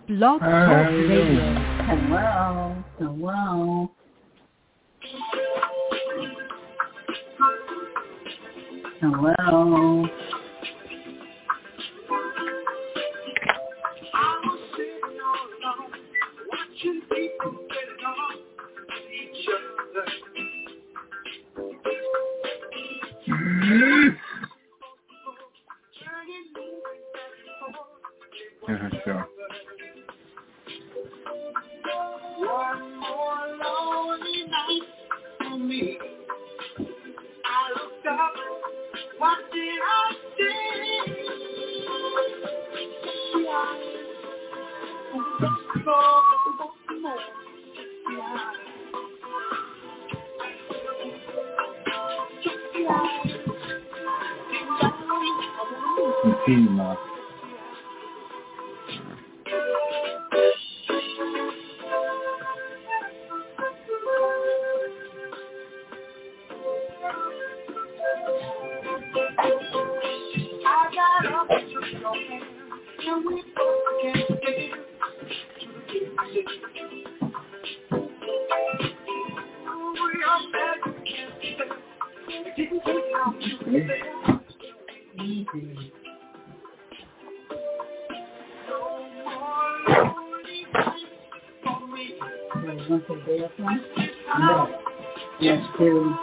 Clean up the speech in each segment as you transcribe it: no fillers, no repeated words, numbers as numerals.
Blog Talk Radio. Hello. Hello. Hello. Sure. One more lonely night for me. I looked up, what did I see? Yes, to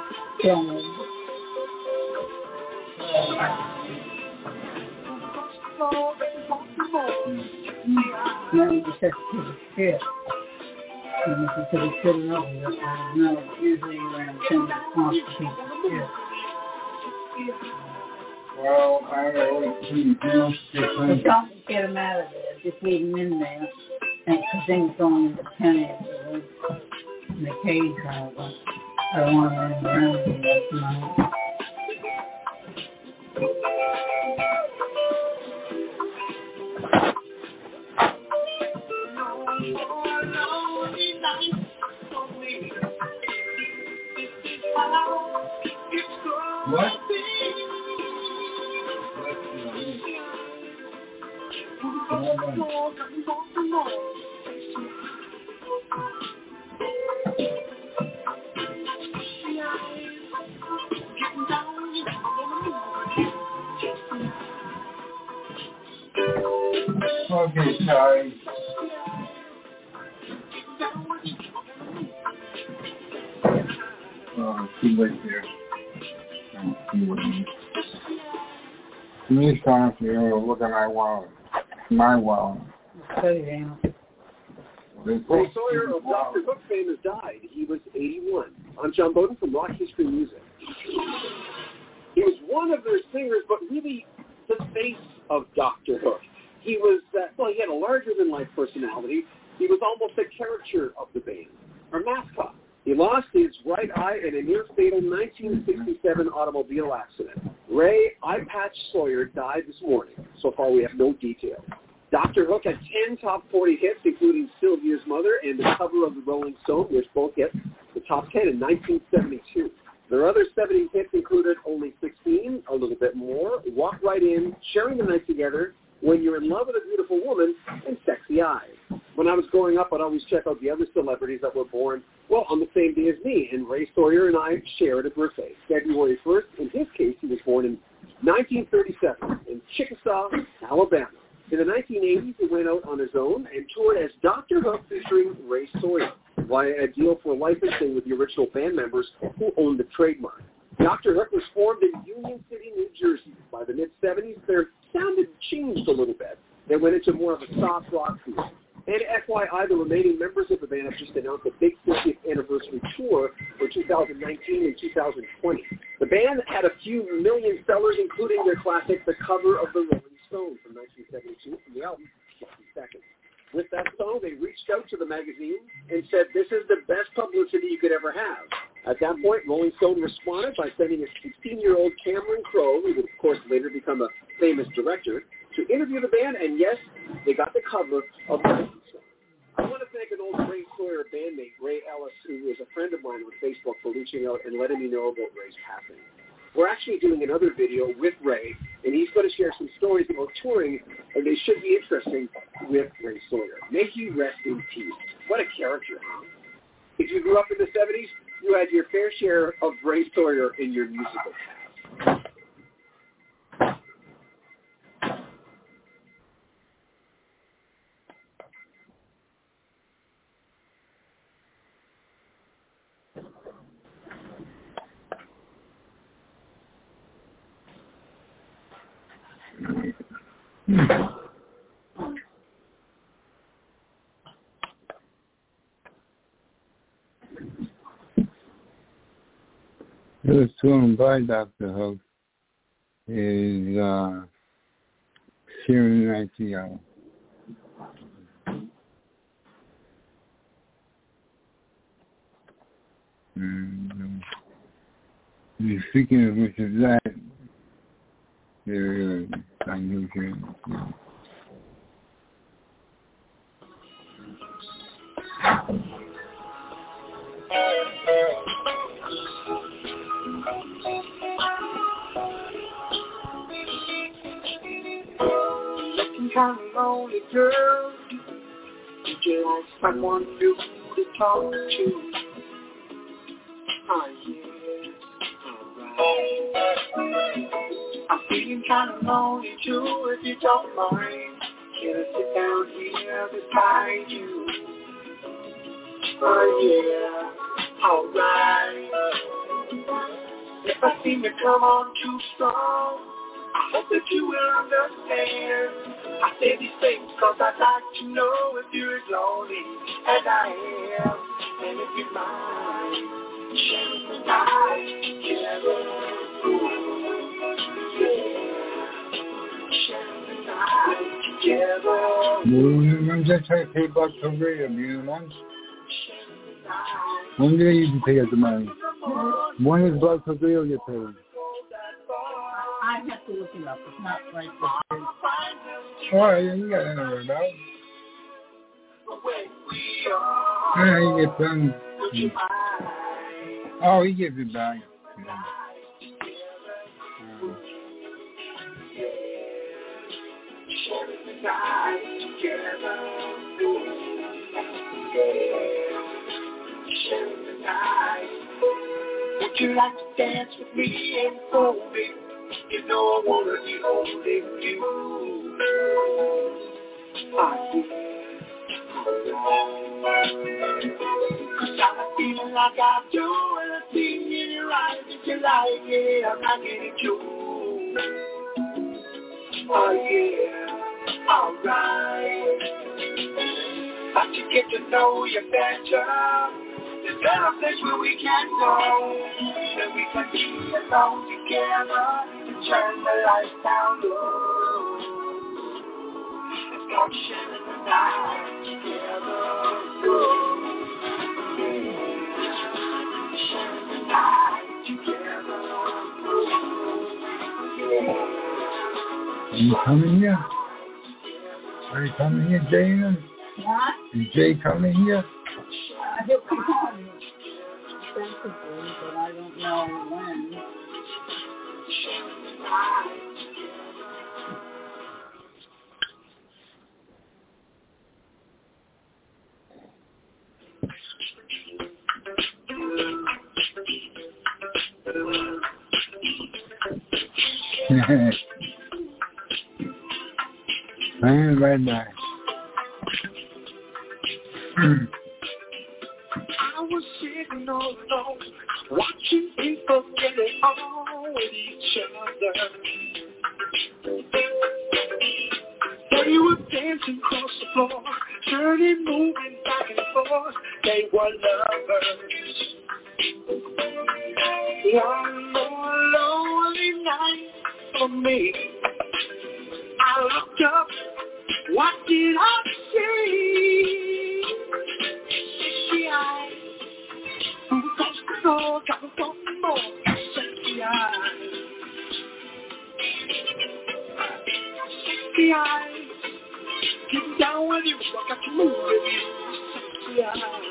no, you just have to the ship. And if you could have sitting over there, I don't know, usually around 10 o'clock to keep the ship. Well, I always But don't get them out of there, just leave them in there. And because things going into pennies in the cage right away. I don't want to run around here tonight. What? Okay, sorry. Too late there. Me talking to you, look at my wallet. My wallet. Study down. Ray Sawyer of Dr. Hook fame has died. He was 81. I'm John Bowden from Rock History Music. He was one of their singers, but really the face of Dr. Hook. He was, he had a larger-than-life personality. He was almost a caricature of the band, or mascot. He lost his right eye in a near-fatal 1967 automobile accident. Ray Eye Patch Sawyer died this morning. So far, we have no details. Dr. Hook had 10 top 40 hits, including Sylvia's Mother and the cover of the Rolling Stone, which both hit the top 10 in 1972. Their other 70 hits included Only 16, A Little Bit More, Walk Right In, Sharing the Night Together, When You're in Love with a Beautiful Woman, and Sexy Eyes. When I was growing up, I'd always check out the other celebrities that were born, well, on the same day as me, and Ray Sawyer and I shared a birthday, February 1st. In his case, he was born in 1937 in Chickasaw, Alabama. In the 1980s, he went out on his own and toured as Dr. Hook featuring Ray Sawyer via a deal for licensing with the original band members who owned the trademark. Dr. Hook was formed in Union City, New Jersey. By the mid-'70s, their sound had changed a little bit. They went into more of a soft rock feel. And FYI, the remaining members of the band have just announced a big 50th anniversary tour for 2019 and 2020. The band had a few million sellers, including their classic The Cover of the Rolling Stone from 1972 from the album, Lucky Seconds. With that song, they reached out to the magazine and said, "This is the best publicity you could ever have." At that point, Rolling Stone responded by sending a 16-year-old Cameron Crowe, who would, of course, later become a famous director, to interview the band, and yes, they got the cover of the Rolling Stone. I want to thank an old Ray Sawyer bandmate, Ray Ellis, who was a friend of mine on Facebook, for reaching out and letting me know about Ray's passing. we're actually doing another video with Ray, and he's going to share some stories about touring, and they should be interesting with Ray Sawyer. May he rest in peace. What a character. If you grew up in the 70s, you had your fair share of Ray Sawyer in your musical past. It was sung by Dr. Hook is Sharon Nightingale. Speaking of which is that, I knew him. Looking kind of lonely, girl. Would you like someone new to talk to? Oh, yeah. Alright. I'm feeling kind of lonely too, if you don't mind. Can I sit down here beside you? Oh, yeah. Alright. If I seem to come on too strong, I hope that you will understand. I say these things cause I'd like to know if you're as lonely as I am. And if you mind, sharing the night together. Sharing the night together. 먼저 잘 대박 거예요, 미우만. 언제 이제 되겠지만, 뭐는 blood 거예요, 이제. I have to look it up. It's not like this. Oh, you got to know about. He gets done. Oh, he gives it back. Would you like to dance with me and hold me? You know I wanna be holding you. Cause I'm feeling like I do, and I see in your eyes that you like it. I'm not getting you. Oh yeah, alright. I should get to know you better. Is there a place where we can go? That we can be alone together and turn the lights down low. Let's go sharing the night together. Sharing the night together. Are you coming here? Are you coming here, Jay? What? Is Jay coming here? He'll come on extensively, but I don't know when. I'm right back. I was sitting all alone, watching people getting on with each other. They were dancing across the floor, turning, moving back and forth. They were lovers. One more lonely night for me. I looked up, what did I see? Sexy eyes, who touched the floor, got me something more. Sexy eyes, sexy eyes, get down with you, I got to move with you. Sexy eyes.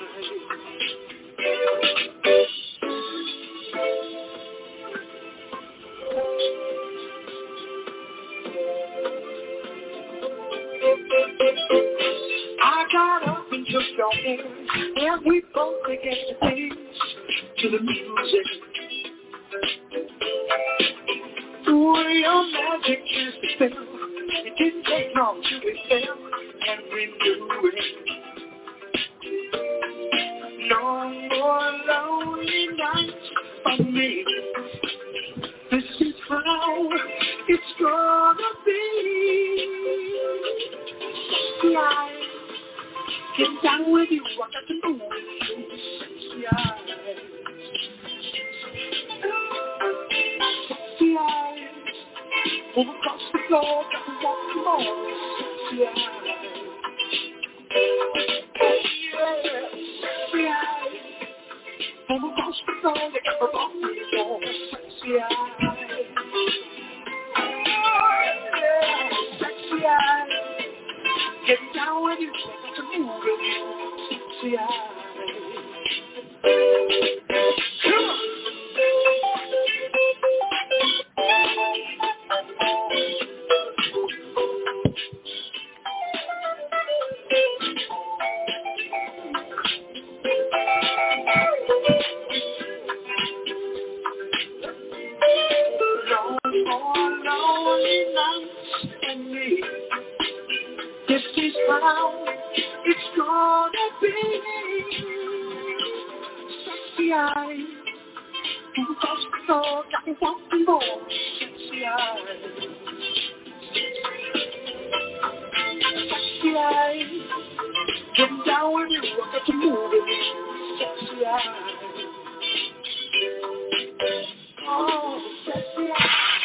took your hand, and we both began to dance to the music. The way your magic is the spell, it didn't take long to be felt, and we knew it. No more lonely nights for me. This is how it's gonna be. Sexy, get down with you, I got to move with you. Sexy eyes, sexy eyes, move across the floor, got to walk the more. Sexy eyes, sexy eyes, move across the floor, you got to walk the floor. Sexy eyes, sexy eyes, get down with you, to move with you, sexy eyes. Come on. Lonely nights and me. This is how it's gonna be. Sexy eyes, move across the floor, got me wanting more. Sexy eyes, sexy eyes, get down with you, I got to move with you. Sexy eyes, oh, sexy eyes.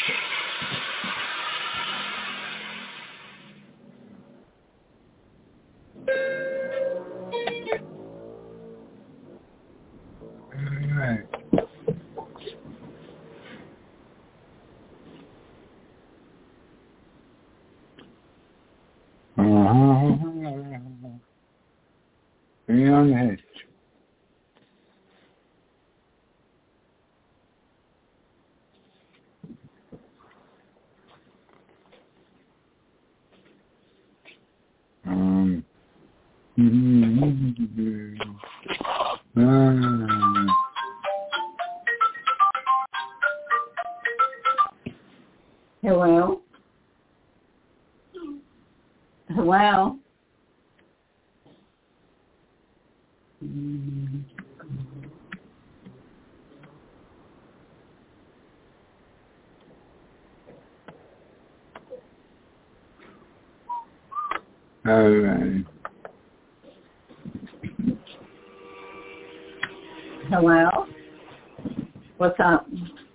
Right. Be on the hedge. Hello? Hello? All right. Hello? What's up?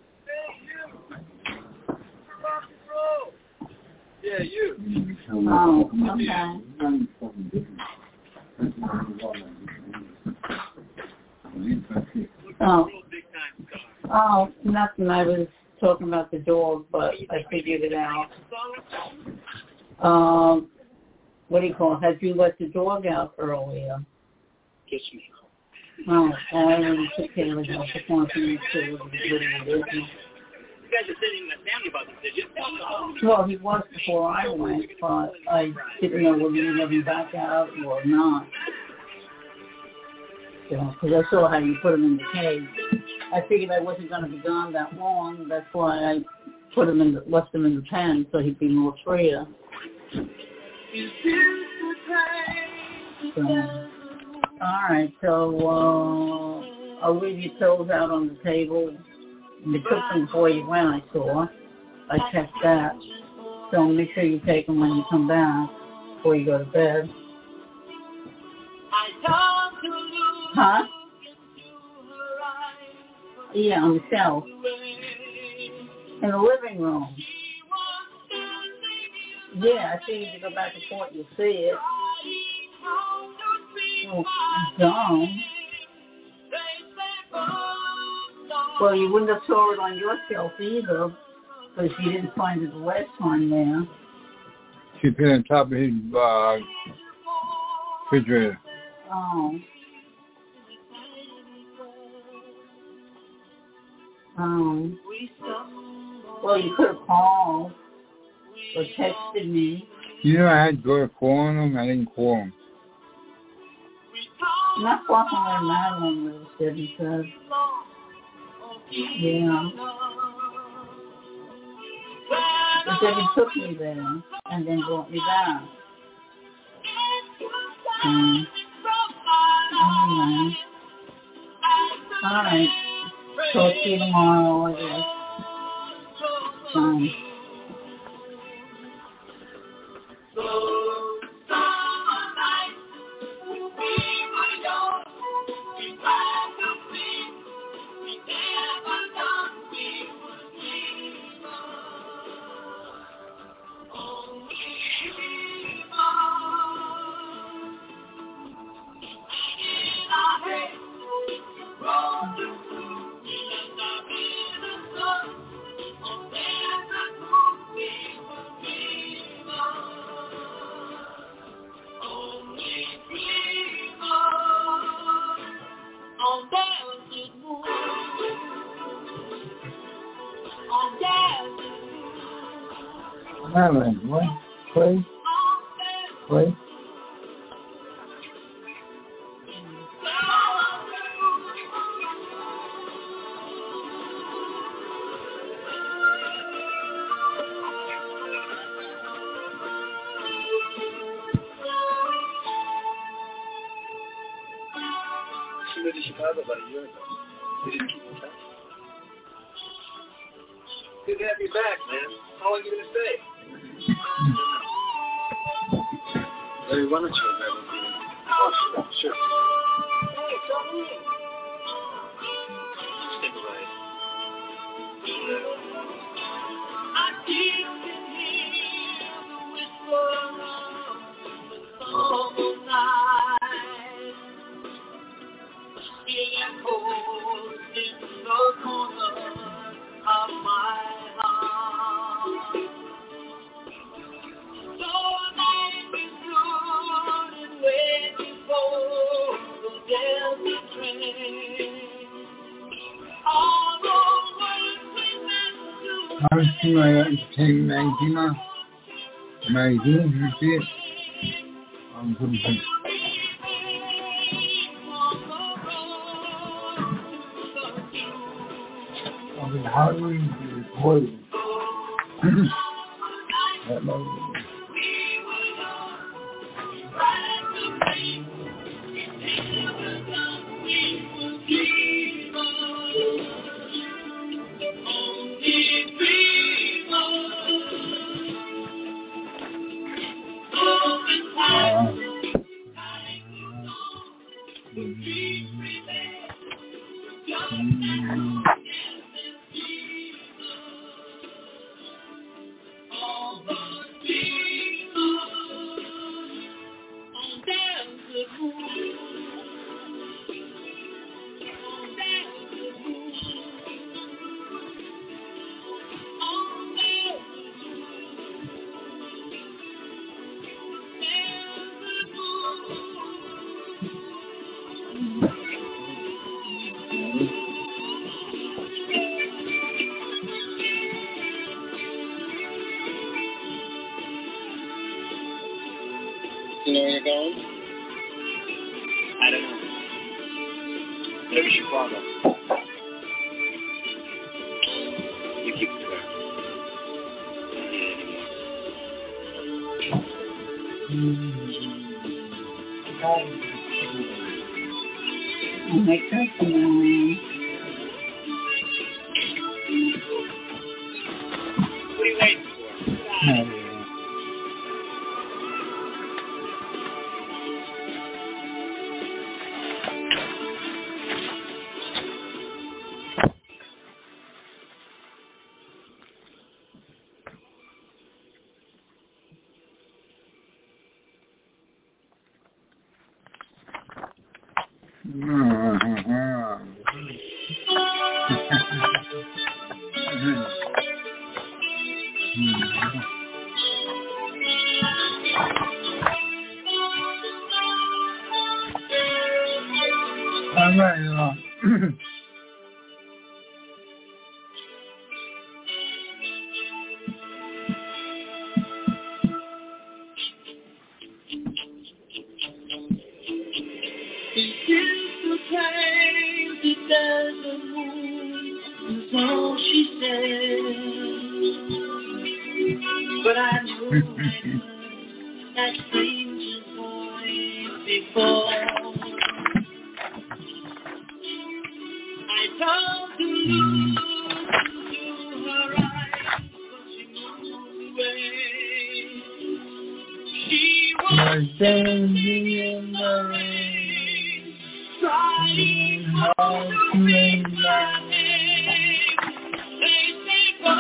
Yeah, you. Oh, okay. Oh, nothing. I was talking about the dog, but I figured it out. What do you call it? Had you let the dog out earlier? Kiss me. Oh, I already took care of it. I just wanted to make sure it was good in the business. You guys are sitting with family about this, did you? Well, he was before I went, but I didn't know whether you let him back out or not. Because I saw how you put him in the cage. I figured I wasn't going to be gone that long. That's why I left him in the pen so he'd be more freer. So, all right, so I'll leave your pills out on the table. You took them before you went, I saw. I checked that. So make sure you take them when you come back before you go to bed. Huh? Yeah, on the shelf. In the living room. Yeah, I think if you go back and forth, you'll see it. Oh, dumb. Well, you wouldn't have saw it on your shelf either, because you didn't find it the last time there. She put it on top of his refrigerator. Oh. Well, you could have called or texted me. You know, I had to go to calling him. I didn't call him. Not far from where Madeline lives, Debbie said. Yeah. But Debbie took me there and then brought me back. Anyway. All right. Talk to you tomorrow, I guess. Bye. Madeline, what? Play? Play? She moved to Chicago about a year ago. We didn't keep in touch. Good to have you back, man. How long are you going to stay? Larry, why don't you grab a beer? Oh, sure. Hey, come in. Stick around. I keep hearing the whisper of the summer night. It echoes in the corner of my heart. So I've been good and waiting for the Delta train. All the words we meant to I've seen my entertainment magazine now. Magazine, you see it? I'm going to I've been hardly recording. That magazine. You know where you're going? I don't know. Maybe Chicago. You keep it there. I'll make that tomorrow. What are you waiting for? All right, But I knew that stranger's voice before. I told to look into her eyes, but she moved away. She was standing in the rain, trying hard to make my name. They say, go.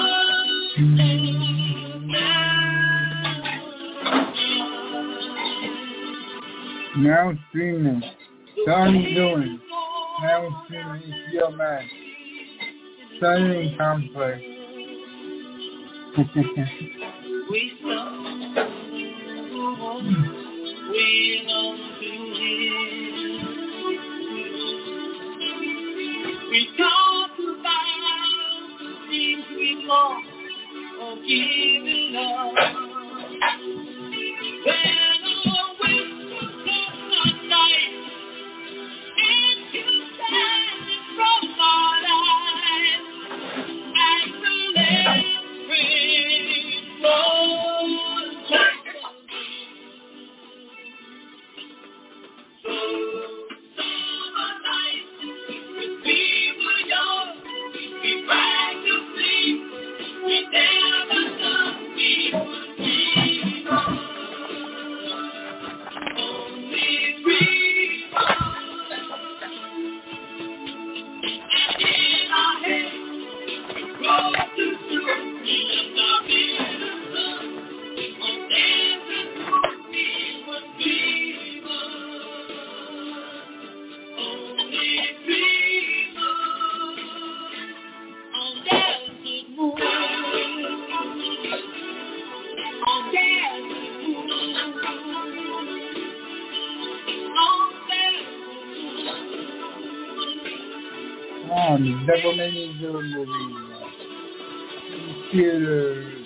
Now streaming. So how you doing? Now streaming HBO Max. Sunny Complex. We talk about the things we lost or giving up. When a whisper comes at night and you stand in front of my eyes and the last rain falls like a so summer night when we were young, we tried to sleep, we never thought we would be wrong. Only dreamers, and in our heads we grow to soon, we left our innocence on dancing through we would be only dreamers on dancing moon, on dancing moon, on dancing moon. Oh, the Devil Made Me Do movie. Theater.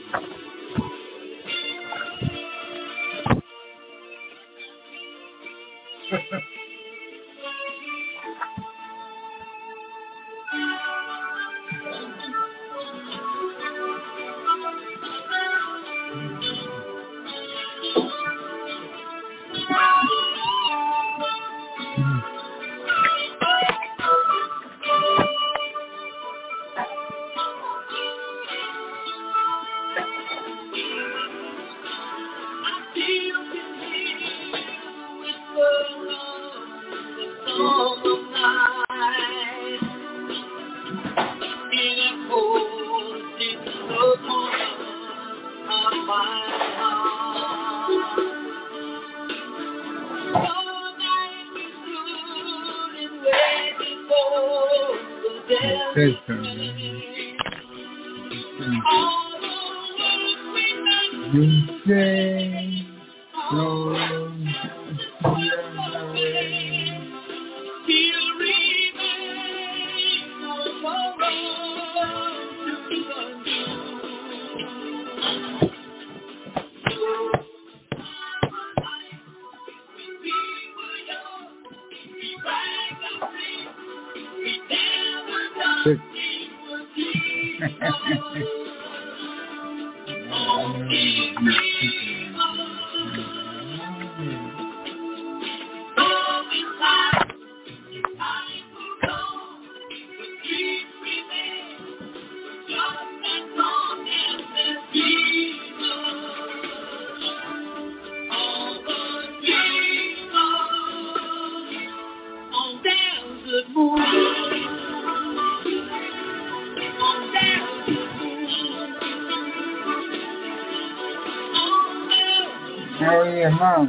Hey, Mom.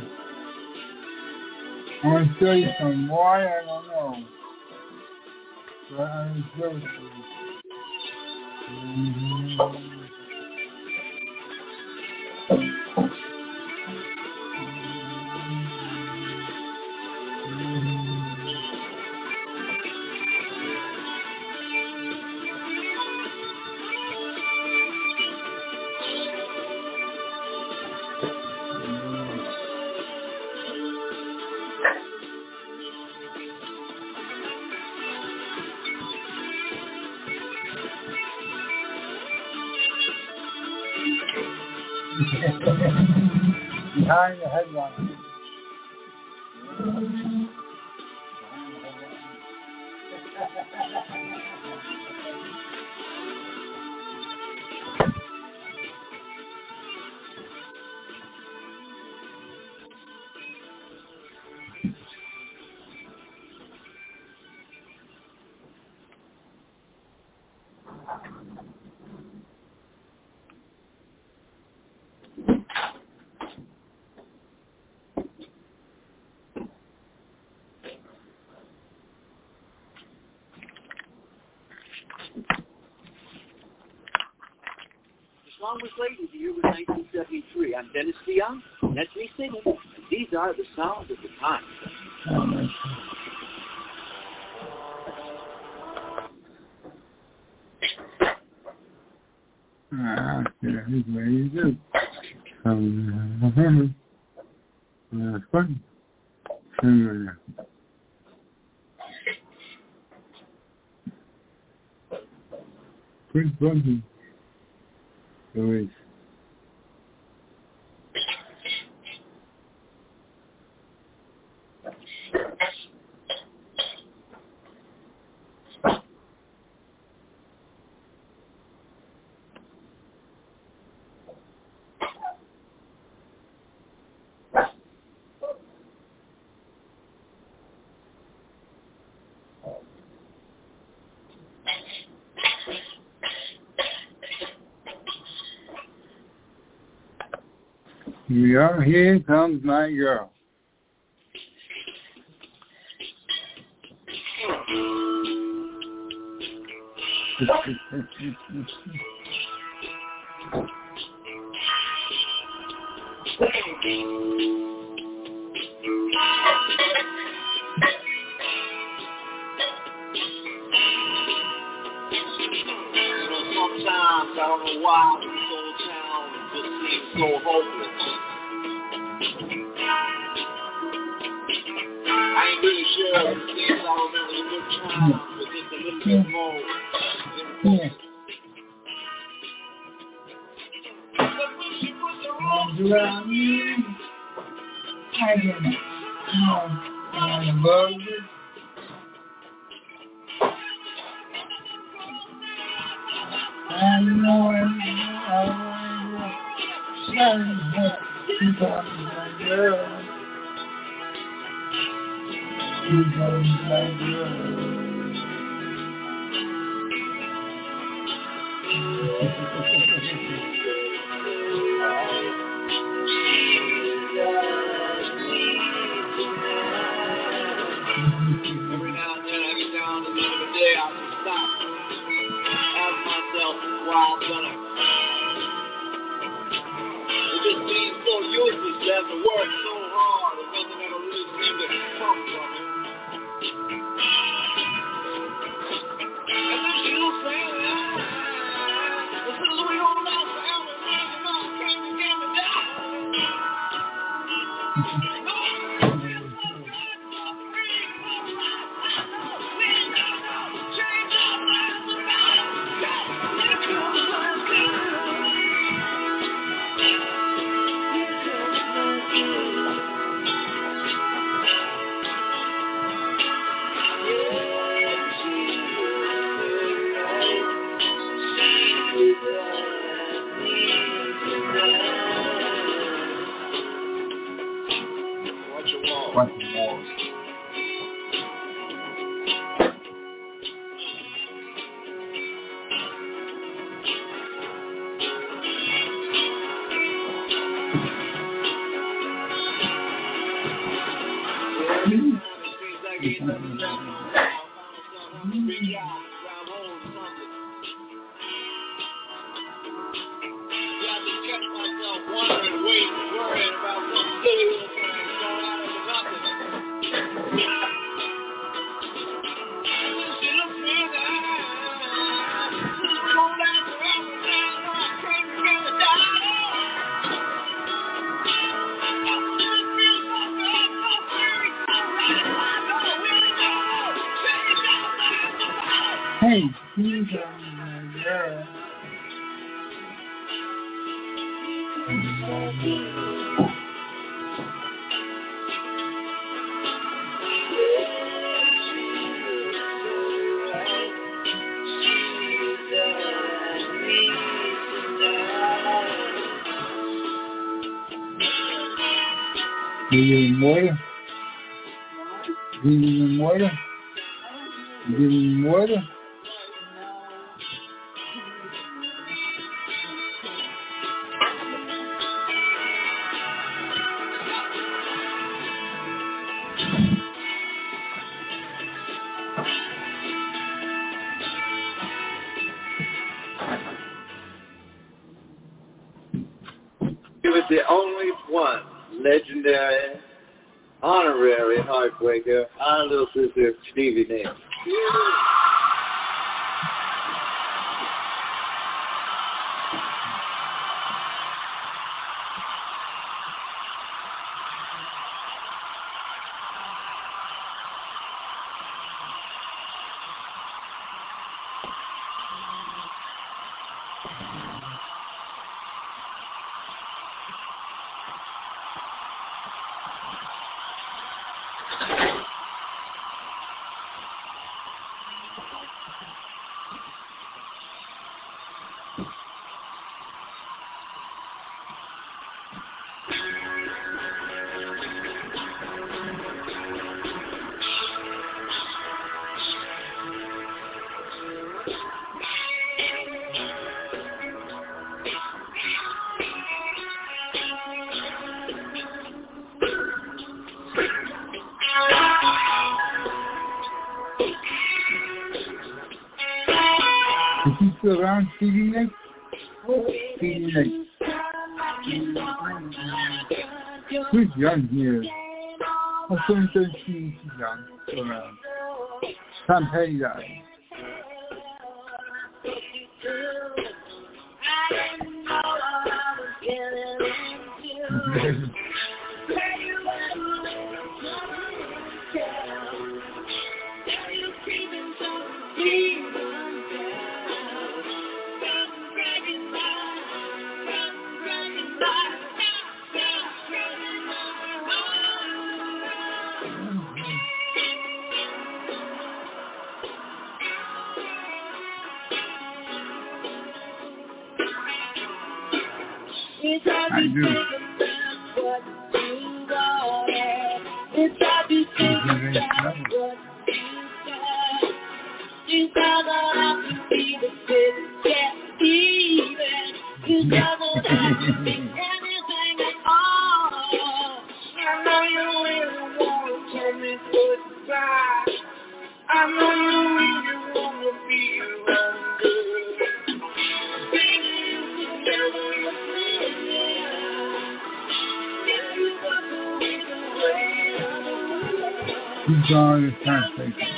I want to show you some why I don't know. But I'm joking. Behind the headline. The song was played in the year was 1973. I'm Dennis DeYoung. That's me singing. And these are the sounds of the time. He's ready to do. That's fun. Pretty funky. Always. We are. Here comes my girl. Sometimes I don't know why this whole town just seems so hopeless. I ain't really sure if it seems I remember the good times, but just a little bit more. Around you, hanging on the boat. I know she's on my girl. She's on my girl. Every now and then I get down to the end of the day, I can stop, ask myself why I've done it. It just seems so useless to have to work so hard and nothing ever really seemed to come from it. And then she'll say, this is we don't know forever, man, and I can't begin to die. What more? Hey, she's on my girl. Didn't muere. Didn't muere. Didn't muere. He was the only one legendary, honorary heartbreaker, our little sister Stevie Nicks. Is he still around, Stevie Nicks? Stevie Nicks. Who's young here? Oh, someone says she's young. Still around. Tom Petty died. I do. He's gone this time.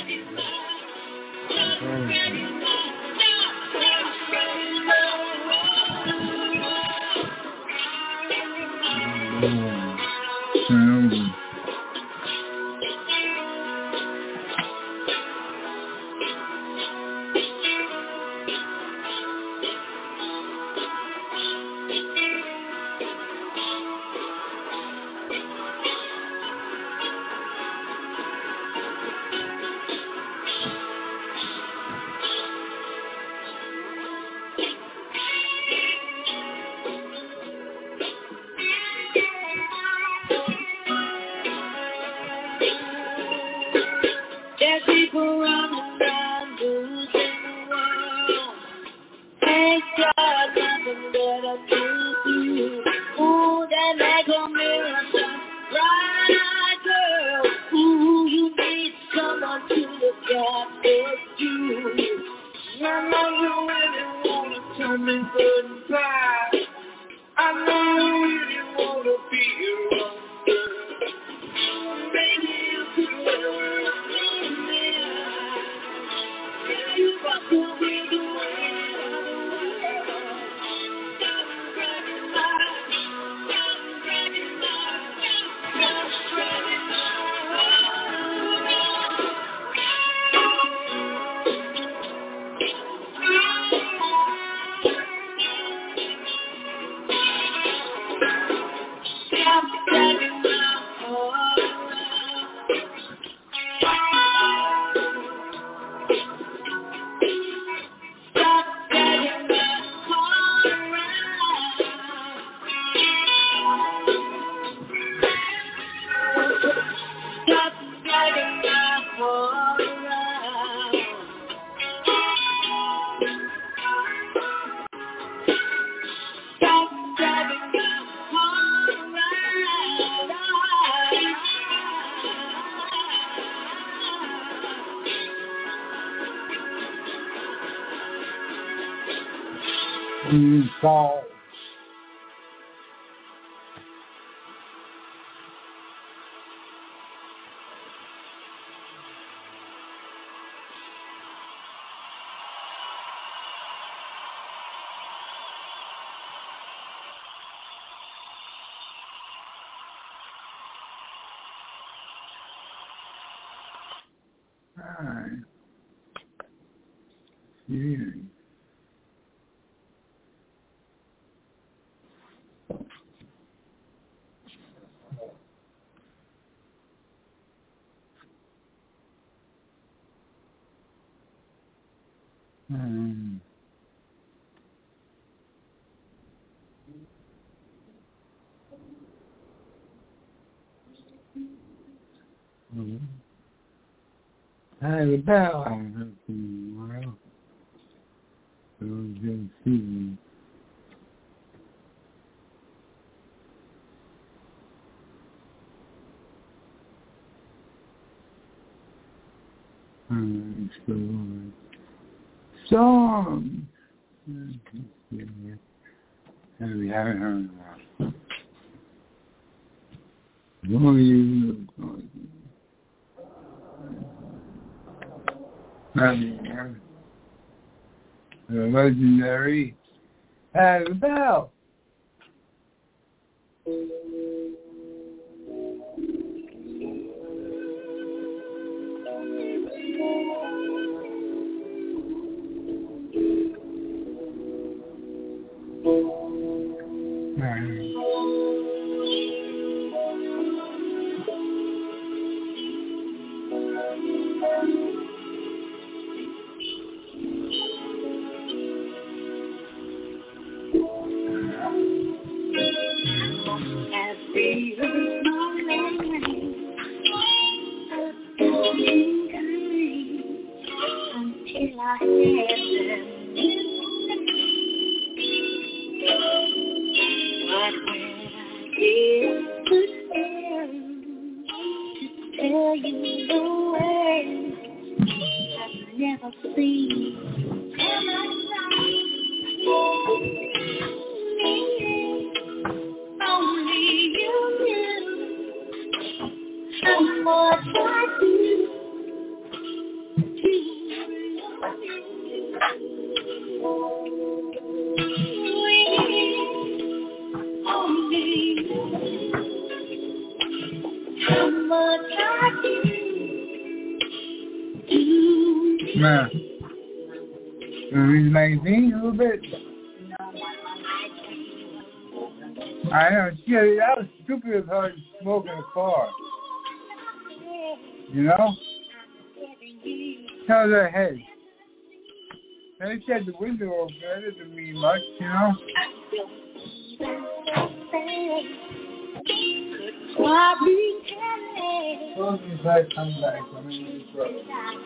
There's people running around losing the world. Ain't got nothing better to do. Ooh, that make a miracle, right, girl? Ooh, you need someone to look after you. I know you really wanna tell me goodbye. I know you really wanna be your own girl. Maybe you Saul. Alright. Yeah. Hey, the bell. Well, so just see. Song. And we haven't heard a while. The legendary Hey, the bell. Man, read the magazine a little bit. I know, yeah, that was stupid of her to smoke in a car. You know? Tell her, hey. They said the window open, that doesn't mean much, you know? Close me back, come back. I'm in the throat.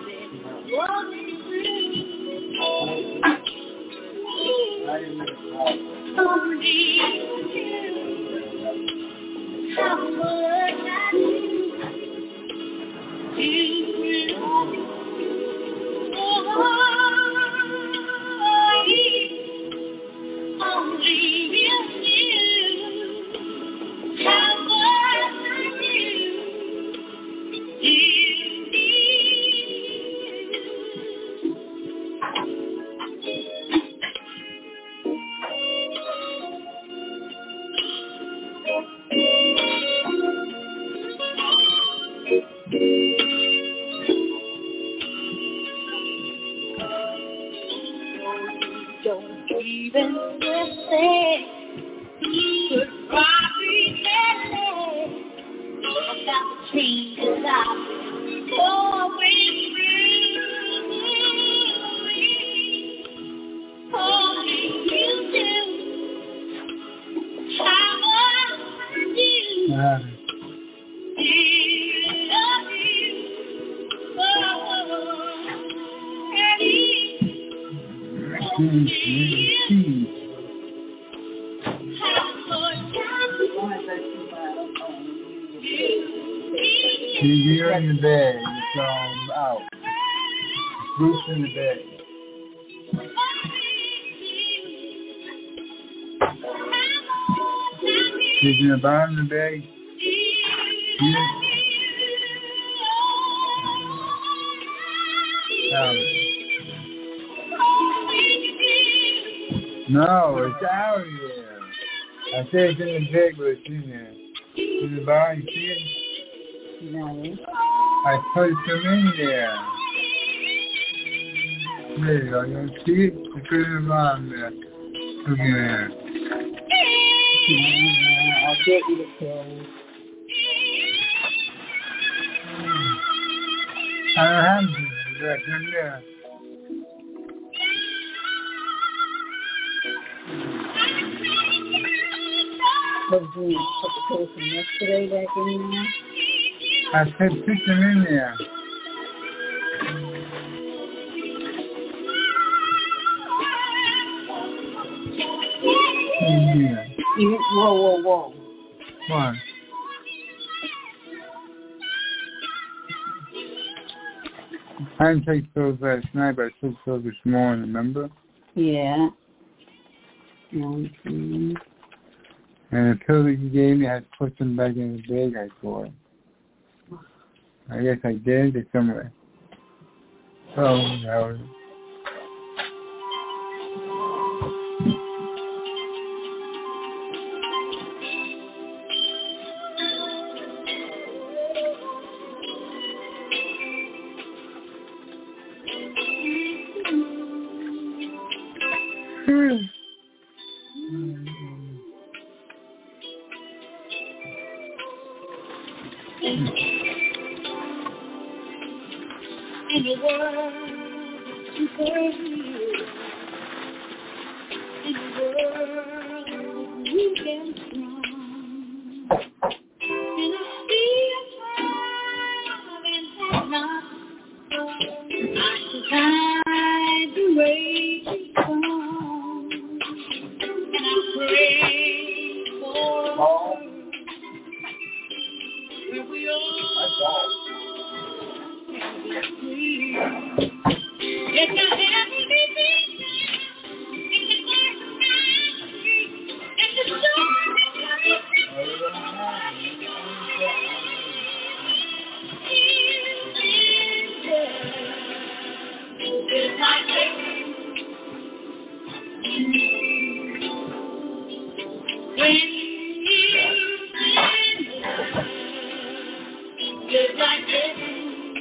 You're in the bed, it's out. Bruce in the bed. She's in the bottom of the bag. No, it's out here. I said it's in the bag, but it's in there. In the bottom, you see it? No. I put them in there. There you go. You don't see it? I put it in the bottom there. Look at that. I'll get you the clothes. I don't have to back in there. What did you put the clothes from yesterday back in there? I said put them in there. Yeah. Whoa. What? I didn't take pills last night, but I took pills this morning, remember? Yeah. Mm-hmm. And the pill that you gave me, I had to put them back in the bag I bought. I guess I did it somewhere. Oh, no. In the world, you serve you. In the world, you can strong. And I see a trial and have not. I survived the raging storm. And I pray for where we are. It's a heavy beat. It's a black night. It's a storm. It's like when you it's like this.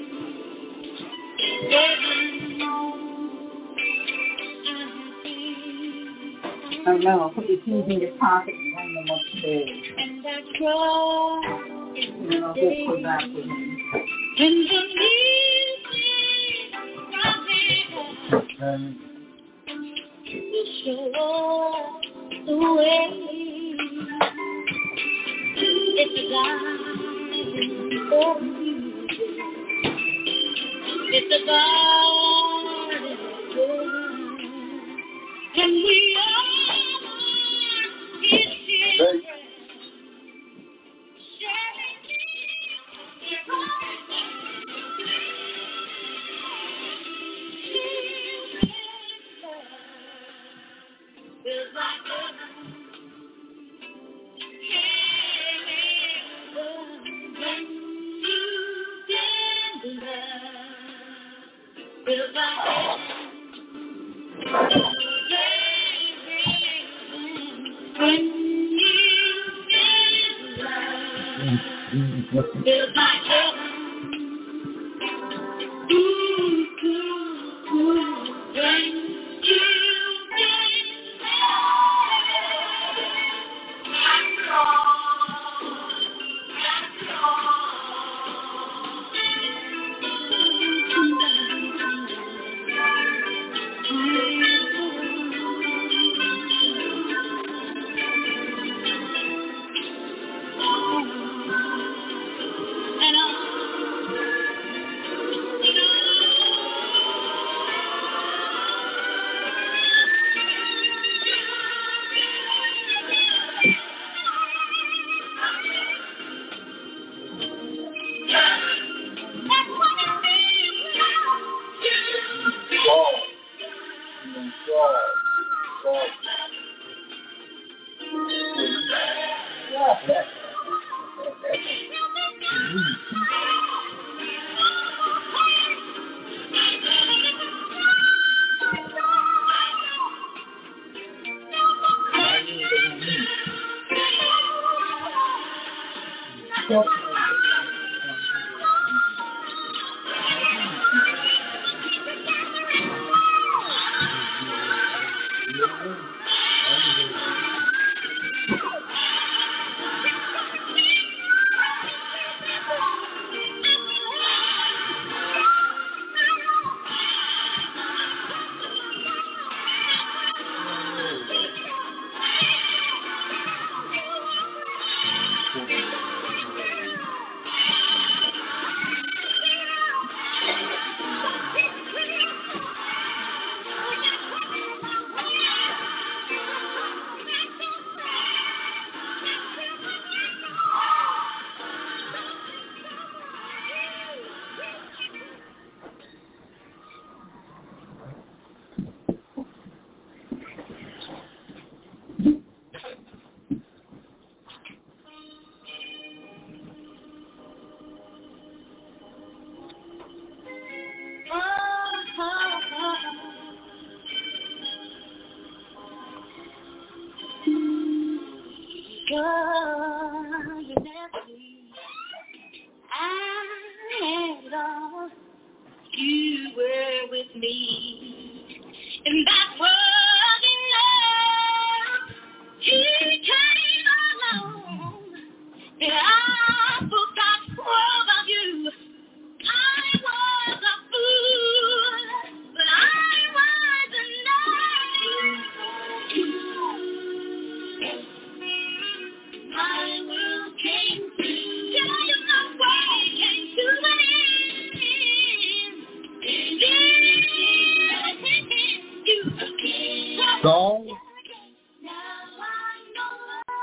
Oh no, put your keys in your pocket and hang them up to bed. And I cry. And then I'll go put back with him. And the music from will show the way. It's a garden for music. It's a garden for love. And we are his children. And Girl, you never leave. I had it all. You were with me. And that was enough. You came along. And I forgot all about you. I was a fool, but I was enough. My world came to my way came to an end. Song? Now I know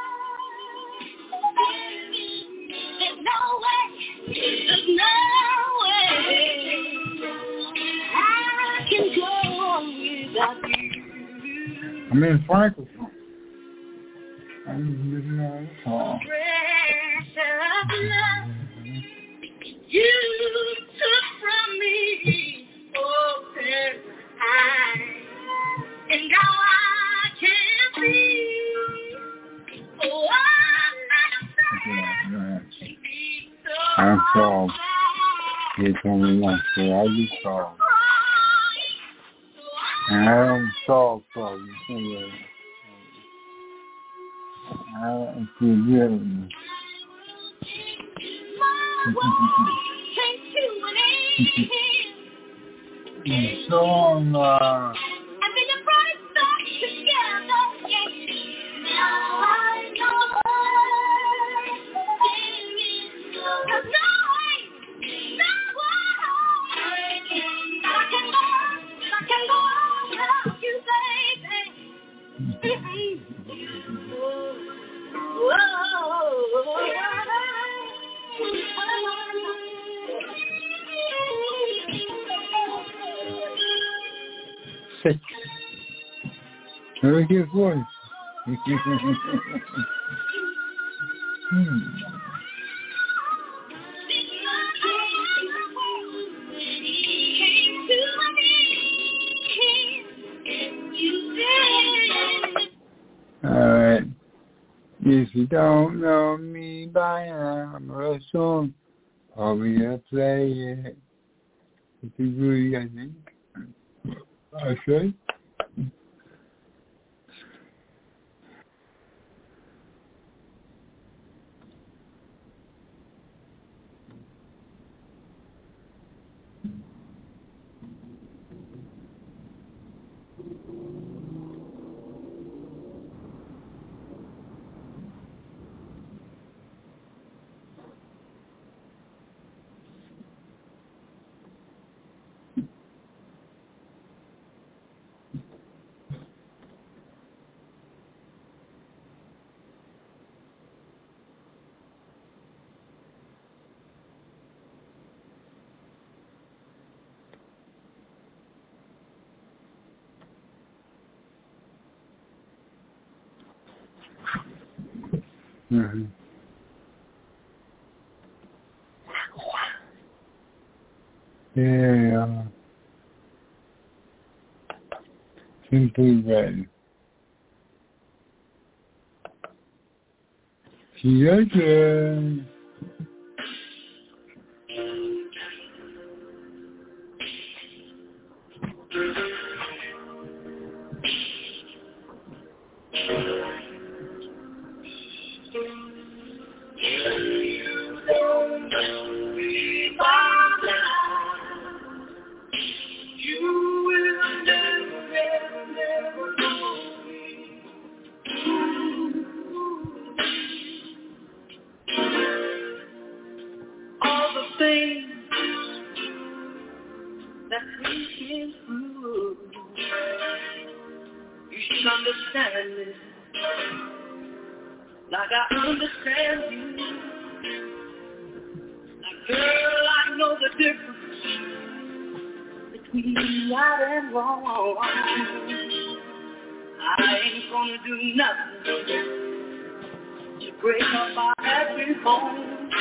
there's no way I can go on without you. I'm in Franklin. I'm living on the song. Precious love you took from me, open eyes, and now I can see. Oh, I'm sorry. You told me not to. I just saw. And I don't solve problems. I don't feel good. So and then you brought it back together. Now I know there's no way, no way I can go without you, baby. sick. Very good voice. Alright. If you don't know me by now, I'm a song. Probably gonna play it. It's a good, I think. I should. Mm-hmm. Yeah. Simply Red. Children. All the things that we've been through, you should understand it, like I understand you. Now, girl, I know the difference between right and wrong. I ain't gonna do nothing to break up our happy home.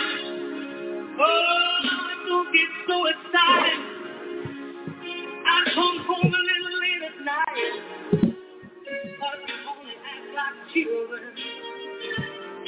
Oh, don't get so excited. I come home a little late at night, but you only act like children.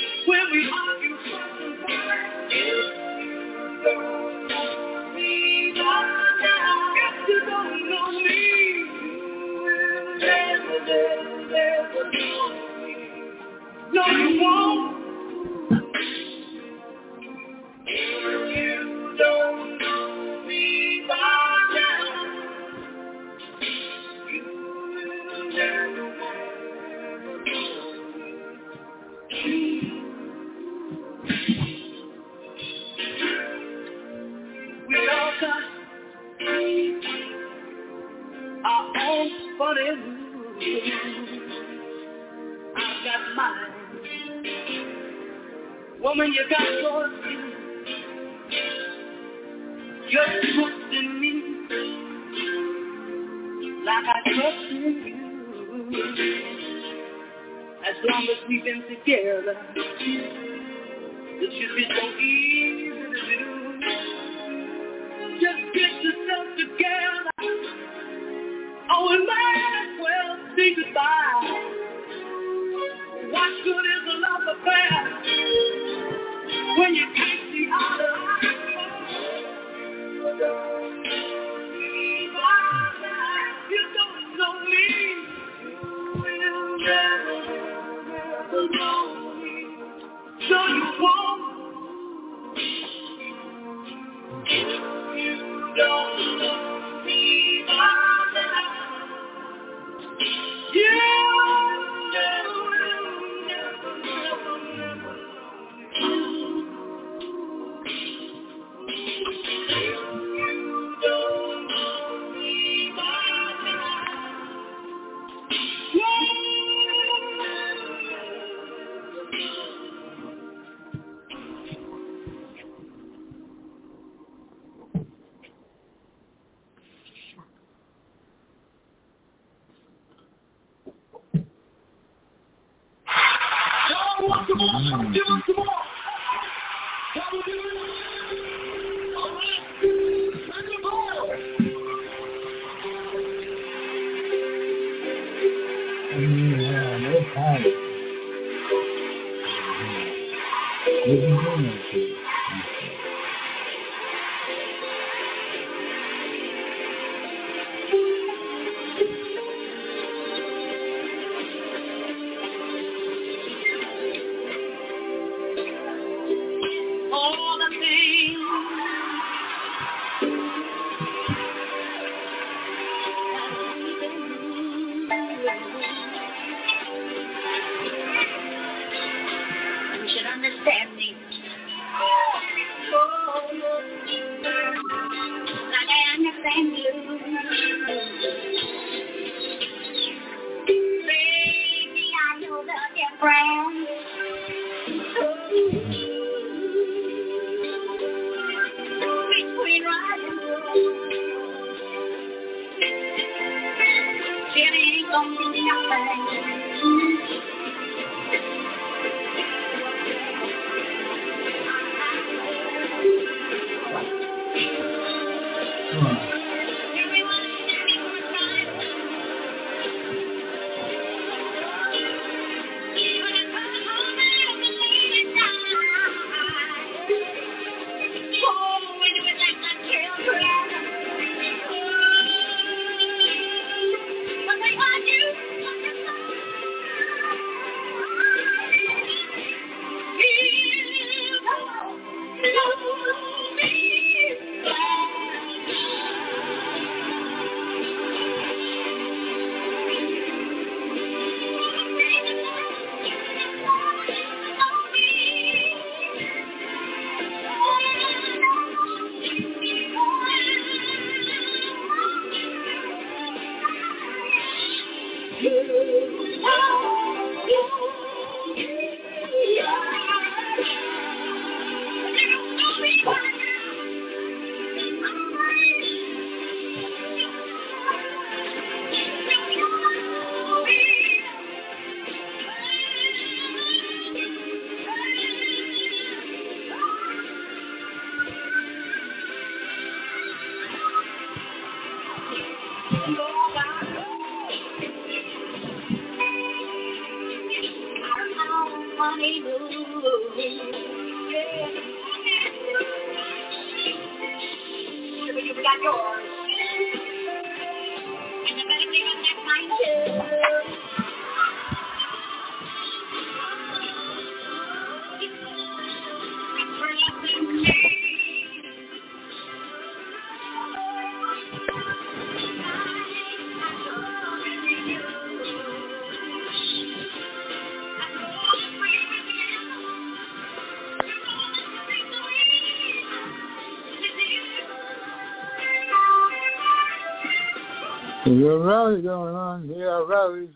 got our own funny moves. I've got mine. Woman, you got yours. You're trusting me like I trust in you. As long as we've been together, it should be so easy to do. Just get yourself together. Oh, we might as well say goodbye. What good is a love affair when you can't see other eyes? You don't know me. You will never know me. So you won't. You don't know me, Mama. You never There's a rally going on here, a rally.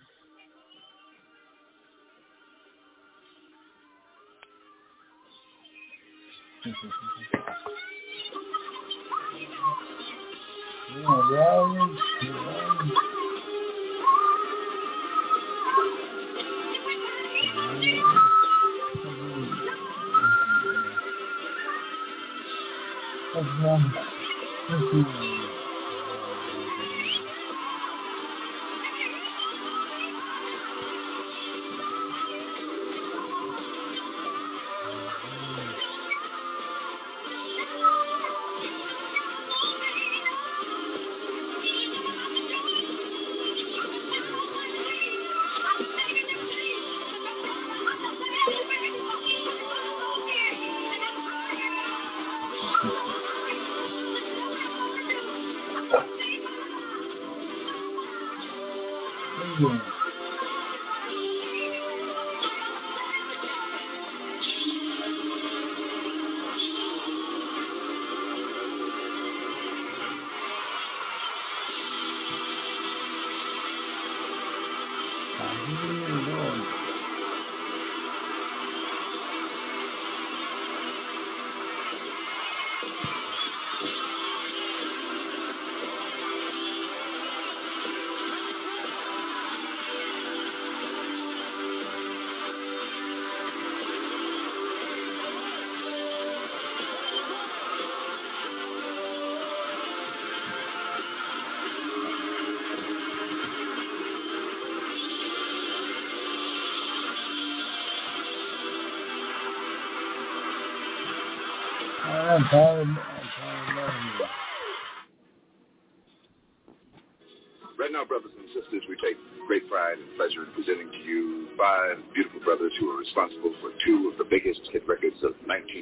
Right now, brothers and sisters, we take great pride and pleasure in presenting to you 5 beautiful brothers who are responsible for 2 of the biggest hit records of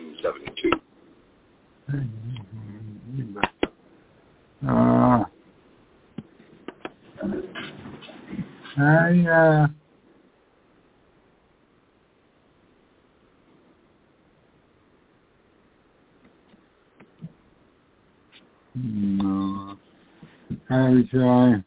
1972. I try.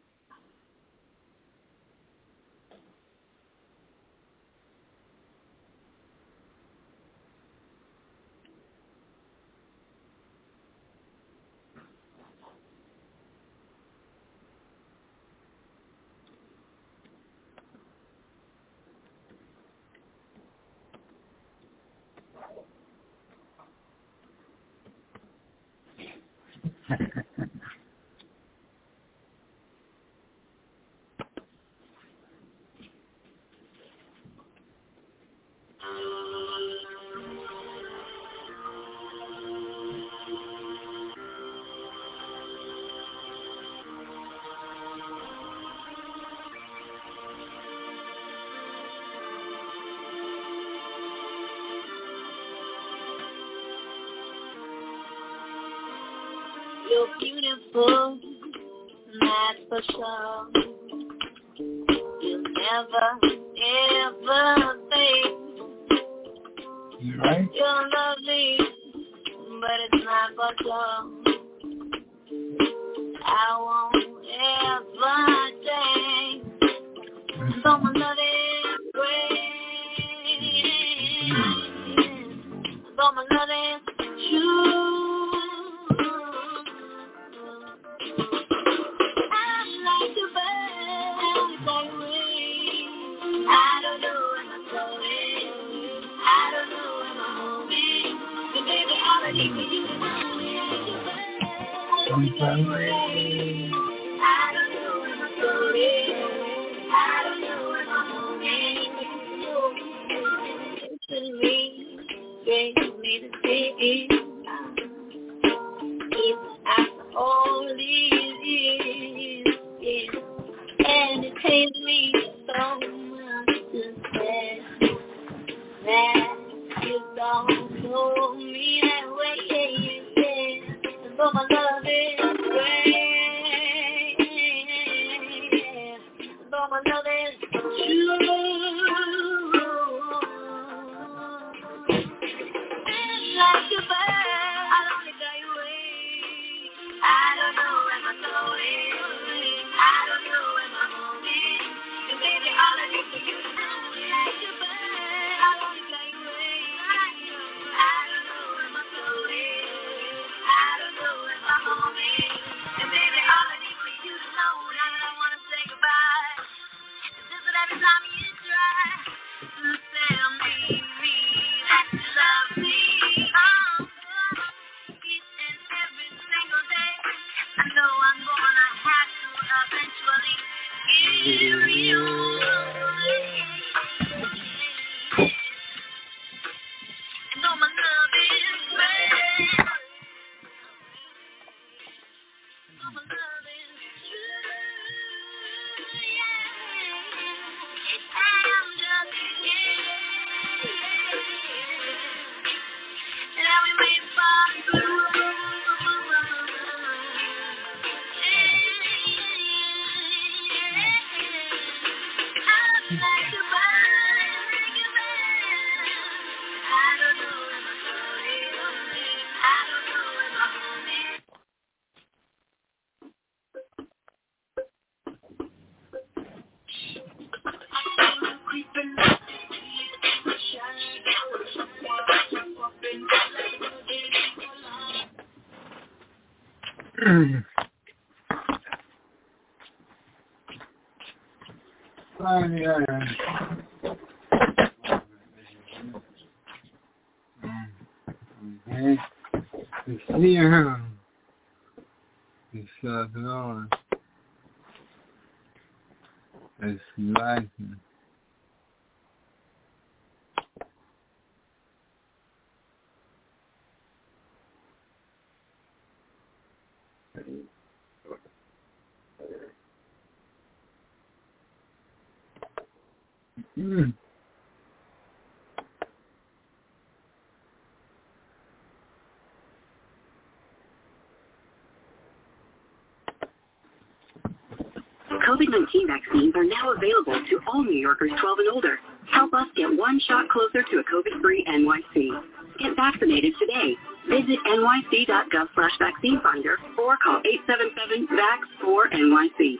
You're beautiful, that's for sure. You'll never, ever fade. Right? You're lovely, but it's not for sure. I won't ever change. So my love is great. So my love is true. And it pains me so much to say that you don't know me that way, but my love is great, but my love is true. It's like a bird. COVID-19 vaccines are now available to all New Yorkers 12 and older. Help us get one shot closer to a COVID-free NYC. Get vaccinated today. Visit nyc.gov/vaccine finder or call 877-VAX-4-NYC.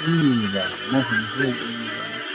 Anybody, nothing to anybody.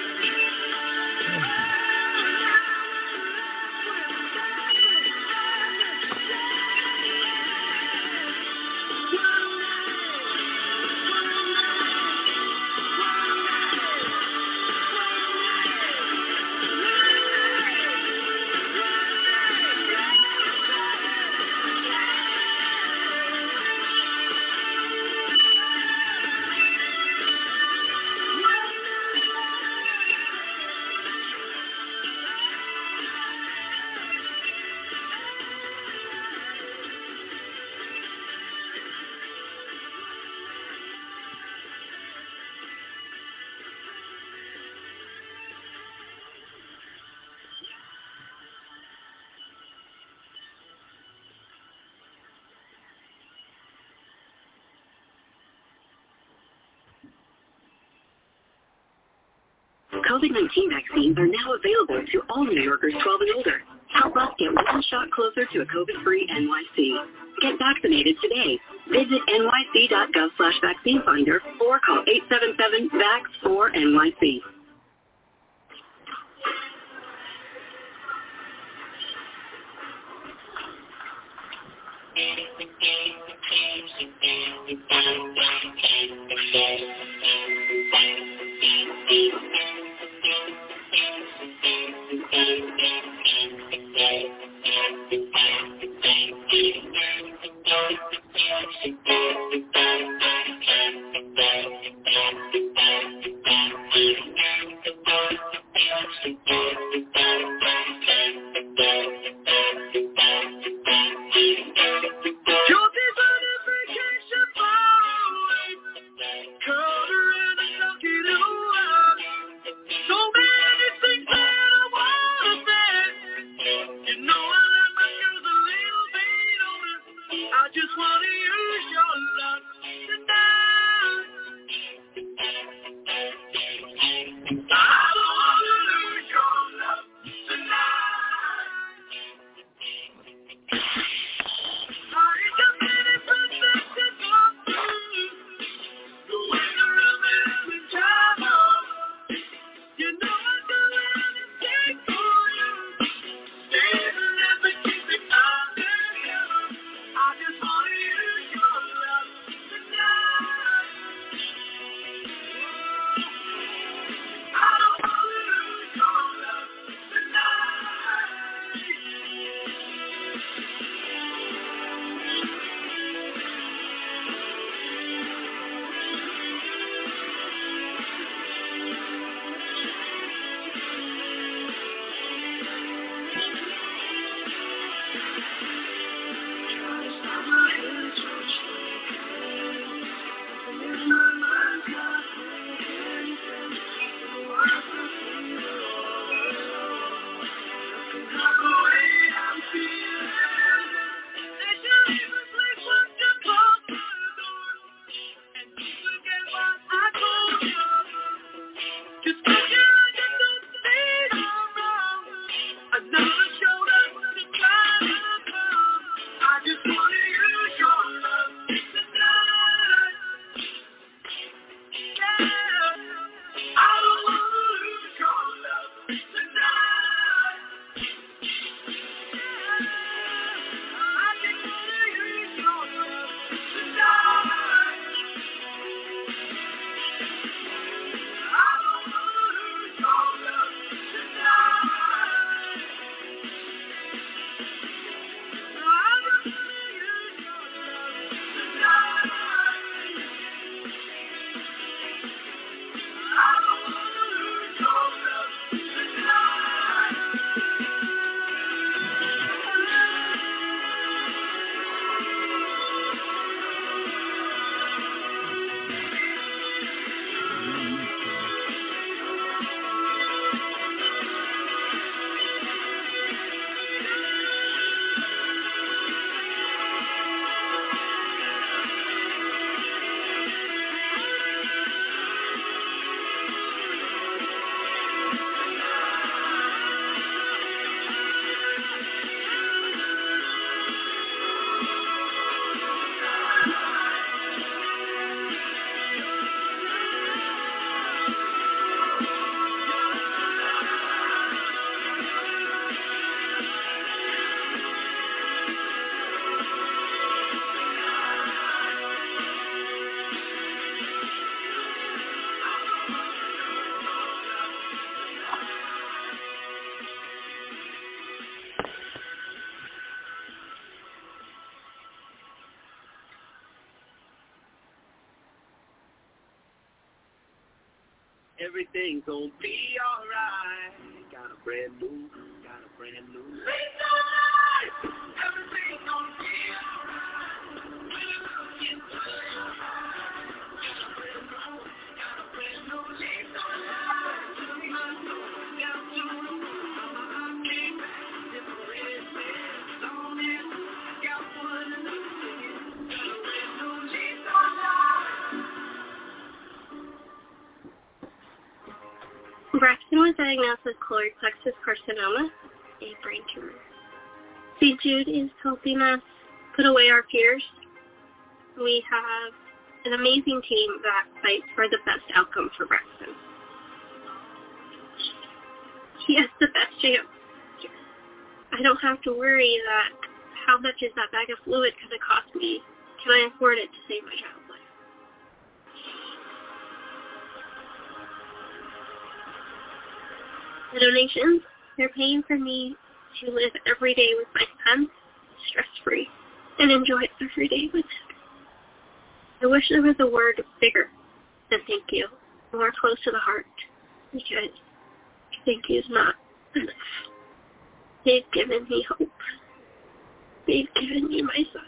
COVID-19 vaccines are now available to all New Yorkers 12 and older. Help us get one shot closer to a COVID-free NYC. Get vaccinated today. Visit nyc.gov/vaccine finder or call 877-VAX-4-NYC. everything's gonna be alright. Got a brand new. Everything's gonna be alright. When you look into it, got a brand new leaf on life. Took my soul down to the moon. Came back different, on it. Got one of those things. Got a brand new leaf on life. Braxton was diagnosed with choroid plexus carcinoma, a brain tumor. St. Jude is helping us put away our fears. We have an amazing team that fights for the best outcome for Braxton. He has the best chance. I don't have to worry that how much is that bag of fluid going to cost me? Can I afford it to save my child's life? The donations, they're paying for me to live every day with my son, stress-free, and enjoy every day with him. I wish there was a word bigger than thank you, more close to the heart, because thank you is not enough. They've given me hope. They've given me my son.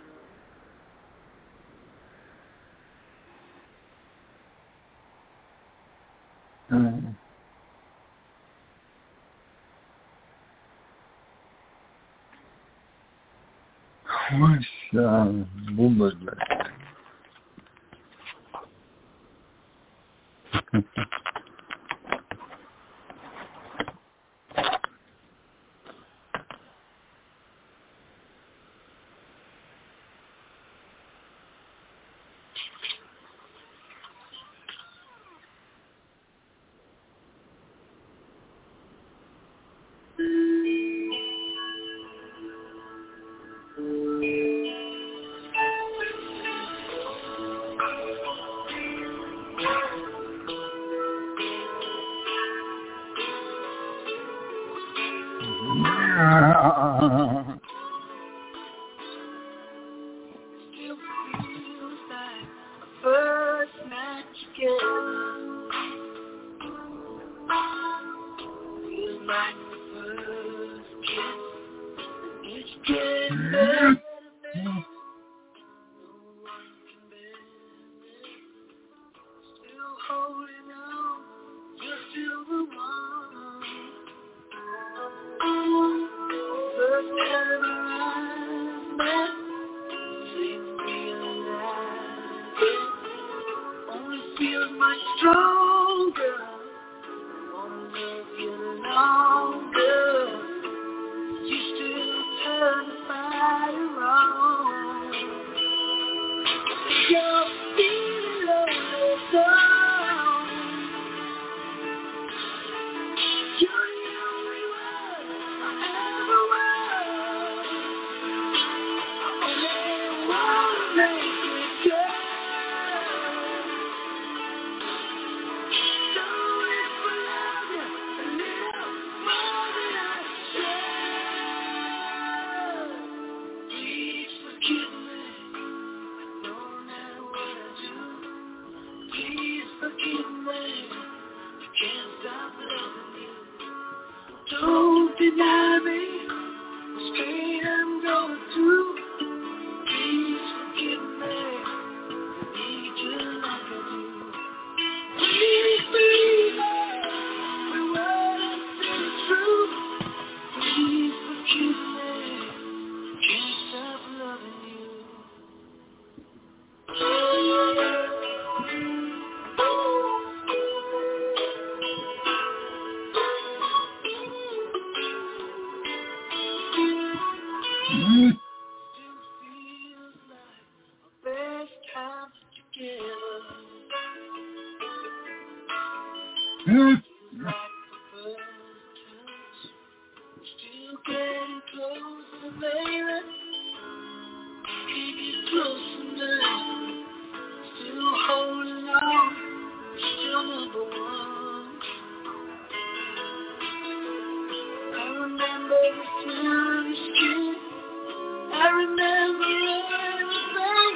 What's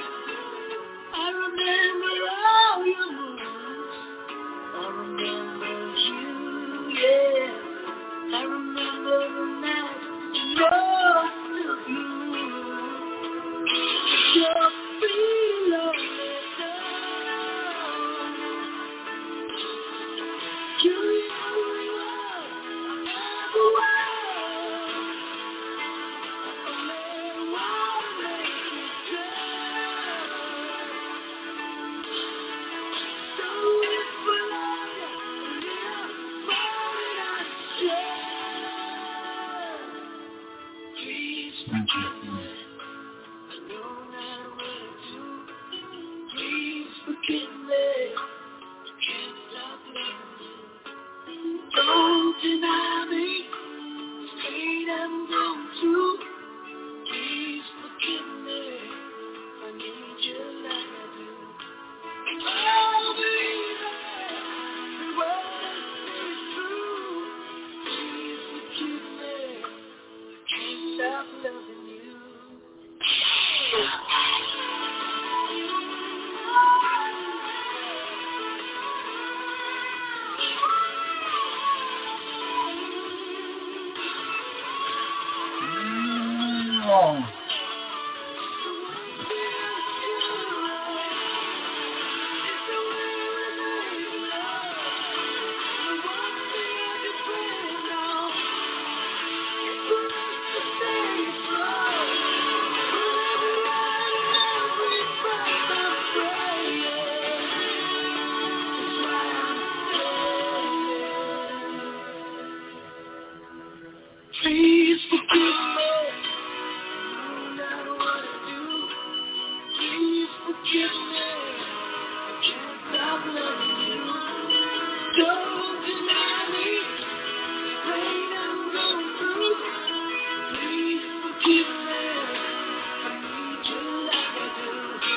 I remember Please forgive me. No matter what I do, please forgive me. I can't stop loving you. Don't deny me the pain I'm going through. Please forgive me. I need you like I do.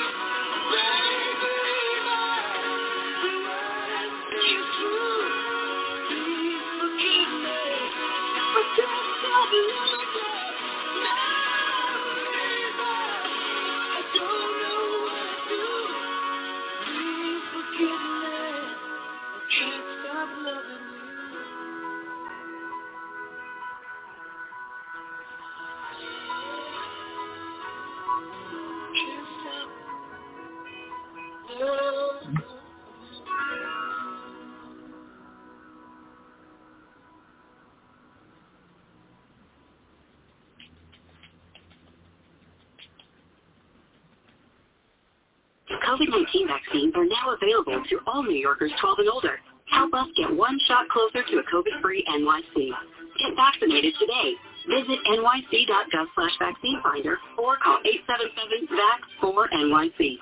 Baby, the words see through. Please forgive me. I can't stop loving you. I don't know what to do. Please forgive me. I can't stop loving you. Can't stop loving you. COVID-19 vaccines are now available to all New Yorkers 12 and older. Help us get one shot closer to a COVID-free NYC. Get vaccinated today. Visit nyc.gov/vaccine finder or call 877-VAX-4-NYC.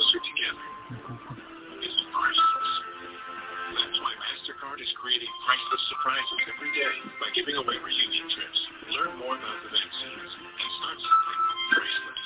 closer together is priceless. That's why MasterCard is creating priceless surprises every day by giving away reunion trips. Learn more about the vaccines and start something priceless.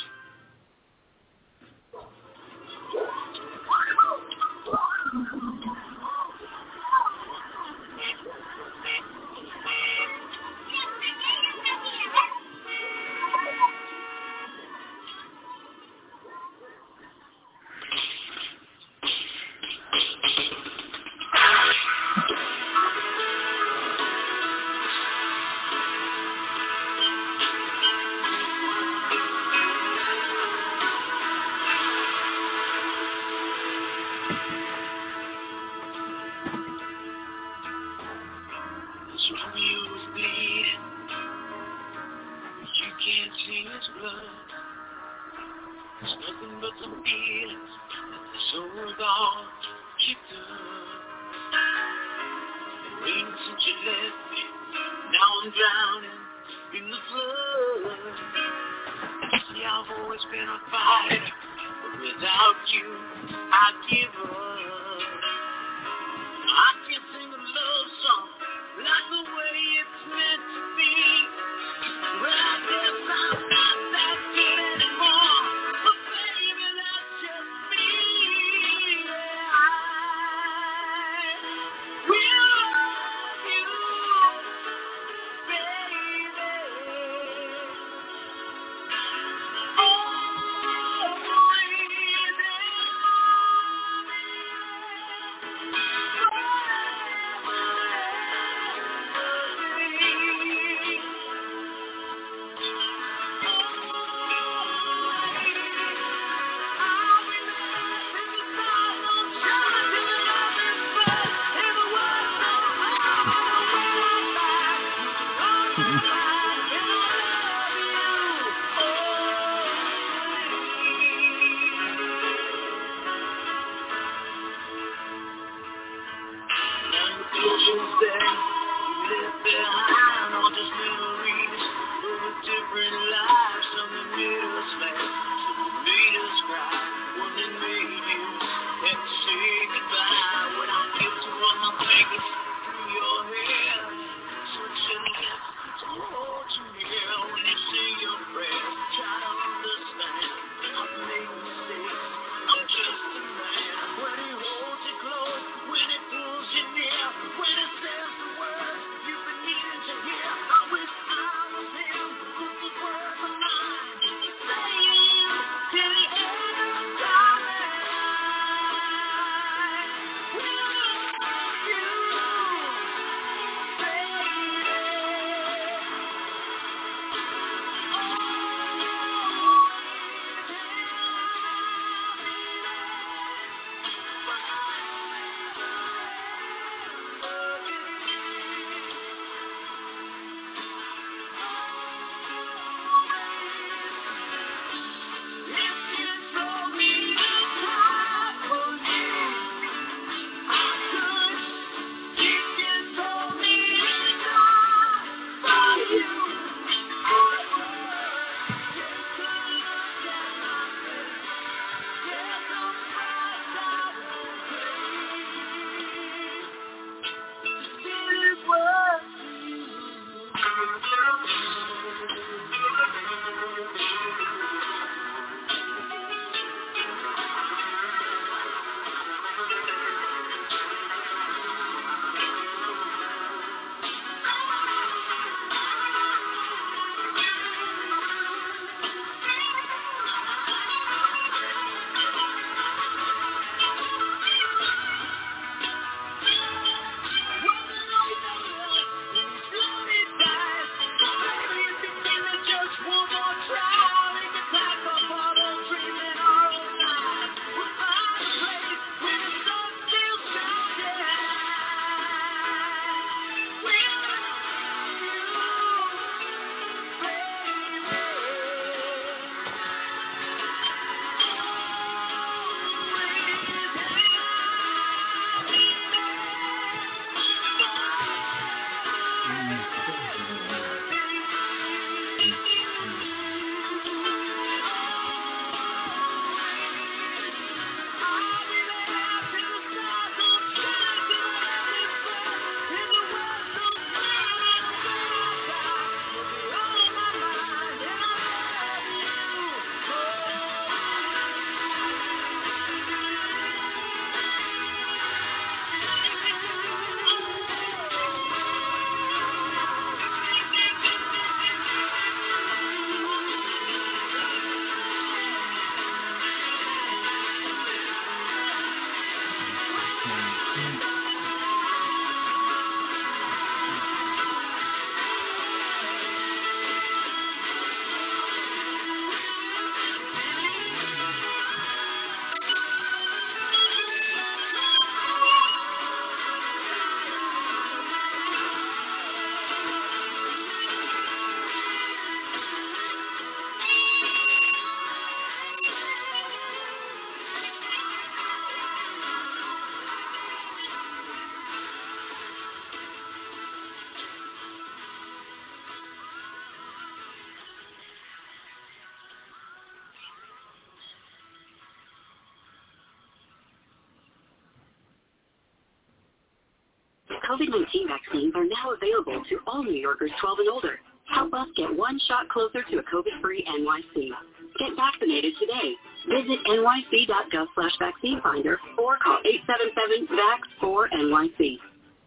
COVID-19 vaccines are now available to all New Yorkers 12 and older. Help us get one shot closer to a COVID-free NYC. Get vaccinated today. Visit nyc.gov/vaccine finder or call 877-VAX-4-NYC.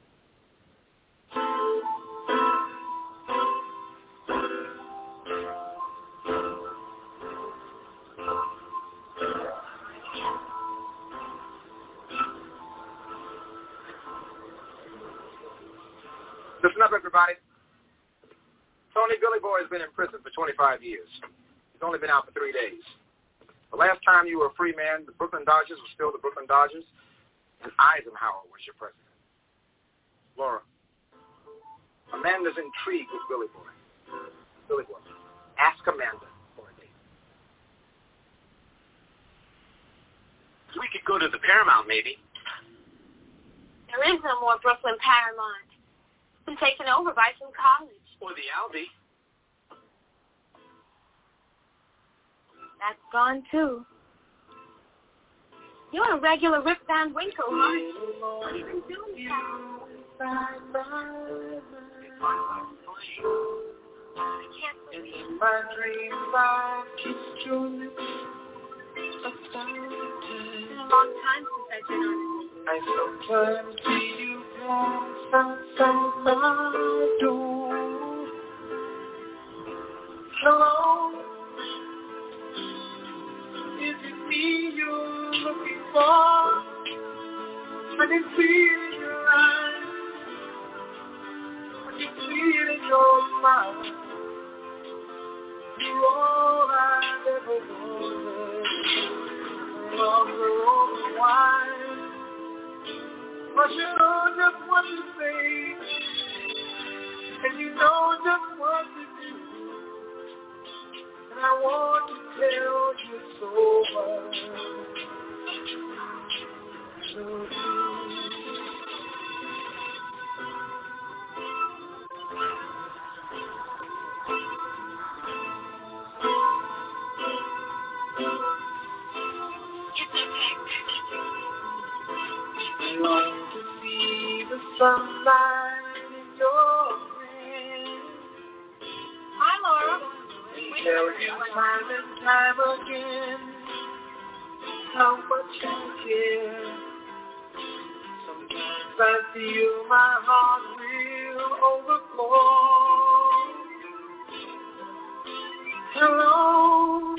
Listen up, everybody. Tony Billy Boy has been in prison for 25 years. He's only been out for 3 days. The last time you were a free man, the Brooklyn Dodgers were still the Brooklyn Dodgers, and Eisenhower was your president. Laura, Amanda's intrigued with Billy Boy. Billy Boy, ask Amanda for a date. We could go to the Paramount, maybe. There is no more Brooklyn Paramount. Been taken over by some college. Or the Albee. That's gone too. You're a regular Rip Van Winkle, aren't you? What have you been doing? I can't believe it. My dreams I kissed your lips. It's been a long time since I've been on it. I sometimes see you pass outside my door. Hello, is it me you're looking for? I can see it in your eyes, I can see it in your smile. You're all I've ever wanted. Longer why? But you know just what to say, and you know just what to do, and I want to tell you so much. So I long to see the sunlight in your hand. Hi, Laura. And tell you time and time again how much you care. Sometimes I feel my heart will overflow. Hello,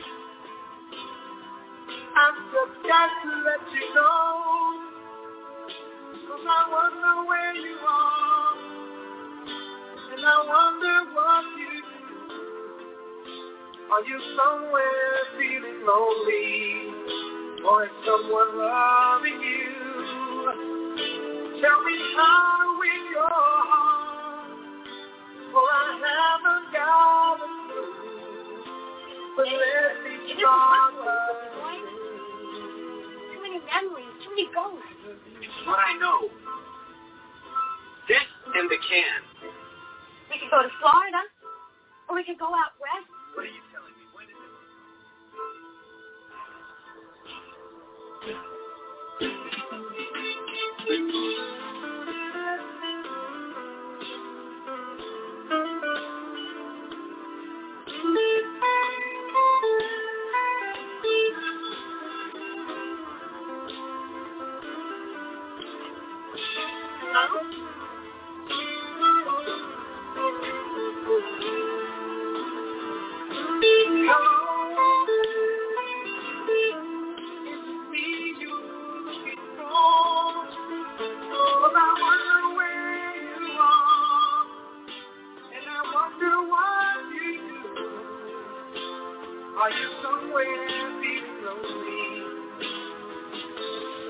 I've just got to let you know, 'cause I wonder where you are, and I wonder what you do. Are you somewhere feeling lonely, or is someone loving you? Tell me how with your heart, for I haven't got a clue. But let me start by Too many memories, too many ghosts. What I know. This and the can. We could go to Florida, or we could go out west. What are you telling me? When is it?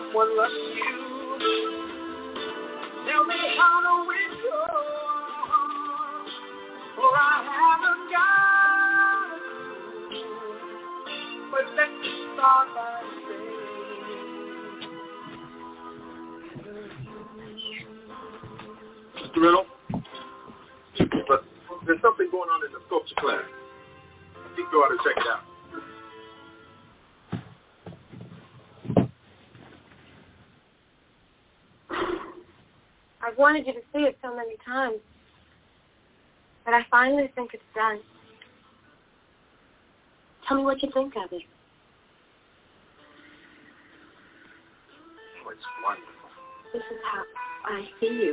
someone like you. Tell me how to win your heart, for I haven't got a clue. But let me start by saying, Mr. Riddle, but there's something going on in the sculpture class. You can go out and check it out. I've wanted you to see it so many times, but I finally think it's done. Tell me what you think of it. Oh, it's wonderful. This is how I see you.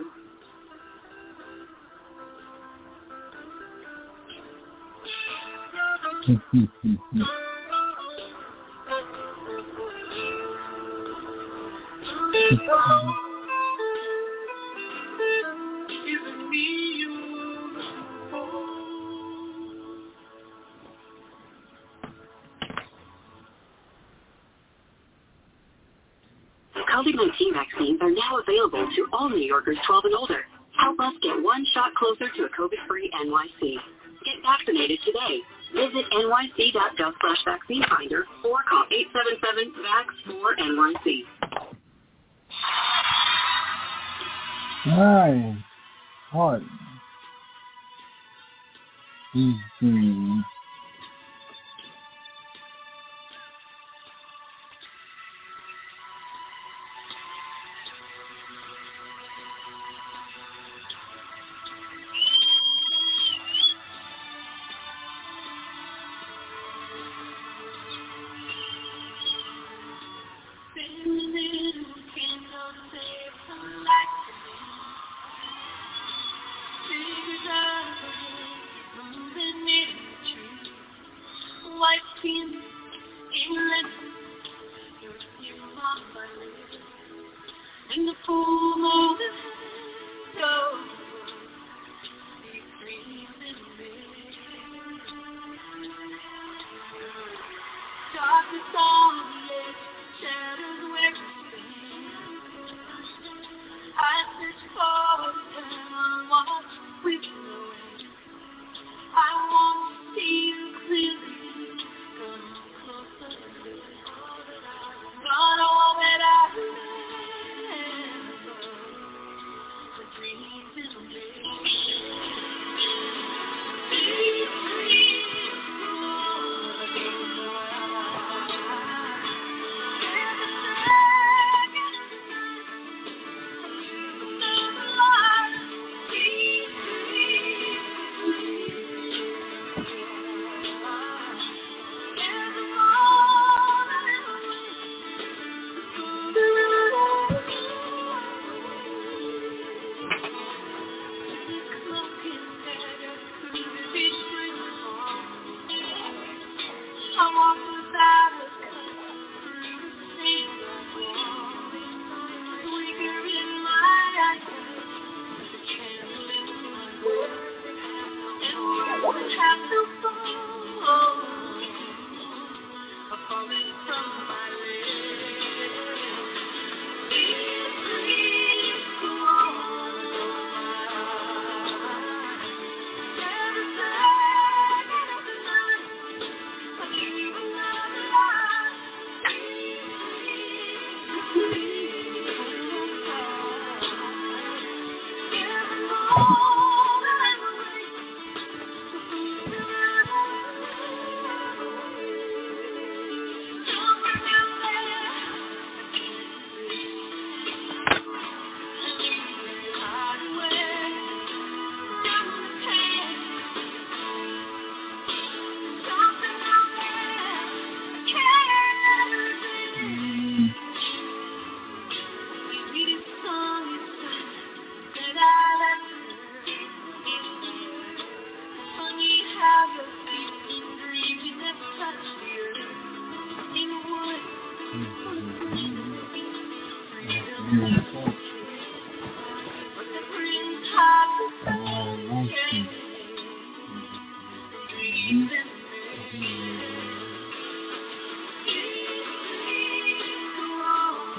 COVID-19 vaccines are now available to all New Yorkers 12 and older. Help us get one shot closer to a COVID-free NYC. Get vaccinated today. Visit nyc.gov/vaccine finder or call 877-VAX-4-NYC. Hi. Hot. Easy.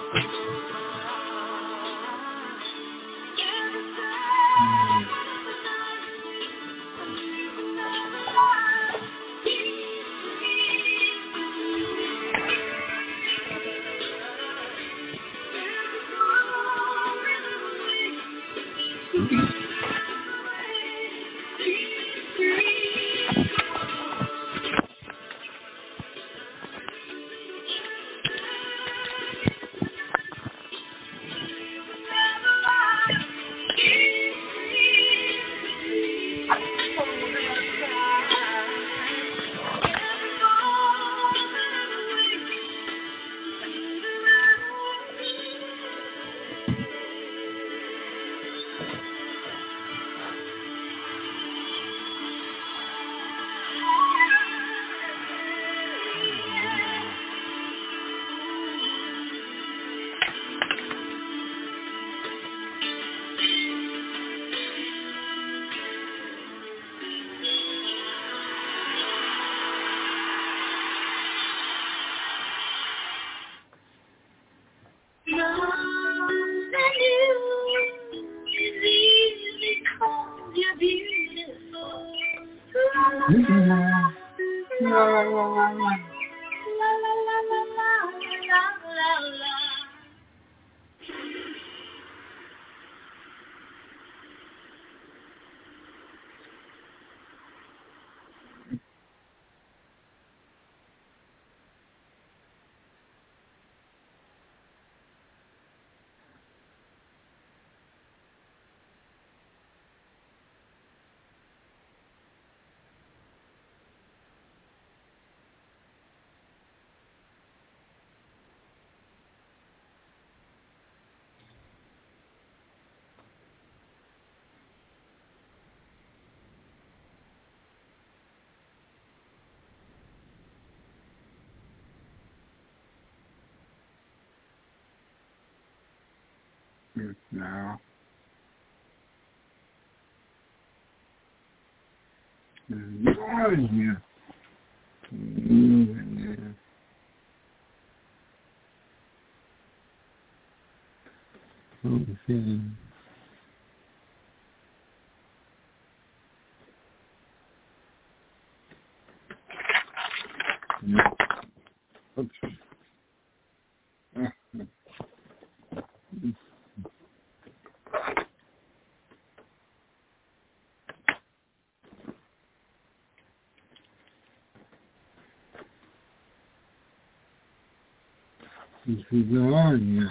Now. Yeah. Okay. Oops. This is on, yeah.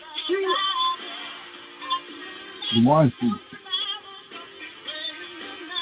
He wants to.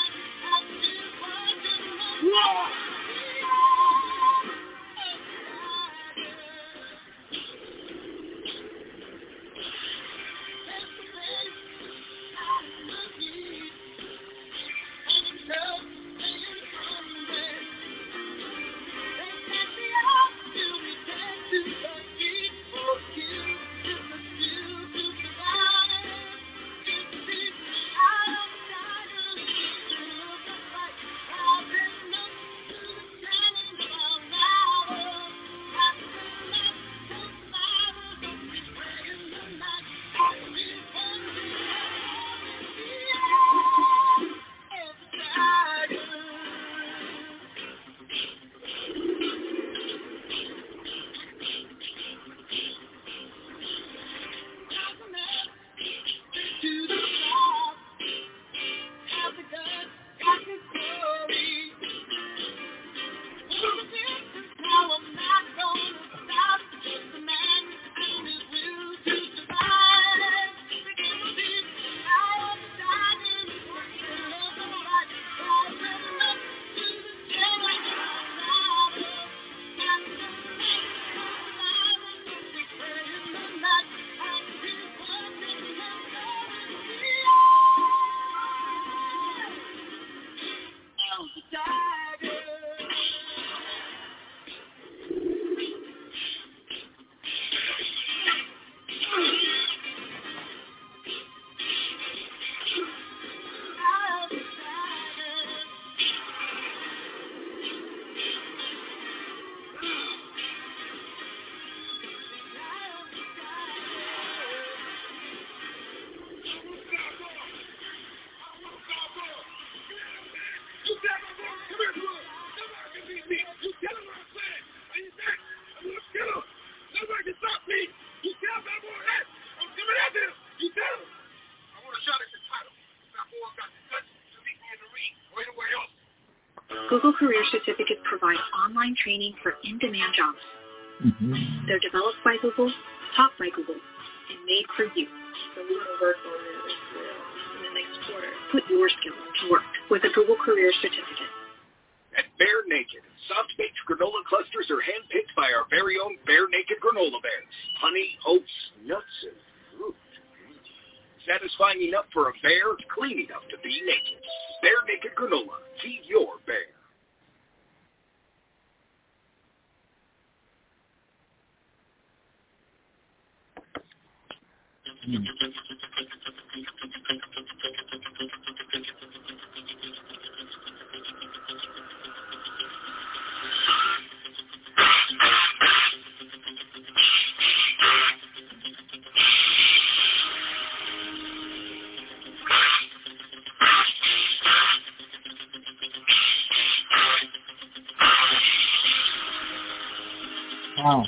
Google Career Certificates provide online training for in-demand jobs. Mm-hmm. They're developed by Google, taught by Google, and made for you. So we're going to work on that in the next quarter. Put your skills to work with a Google Career Certificate. At Bear Naked, soft-baked granola clusters are handpicked by our very own Bear Naked granola bears. Honey, oats, nuts, and fruit. Satisfying enough for a bear, clean enough to be naked. Bear Naked granola. Feed your bear. Wow.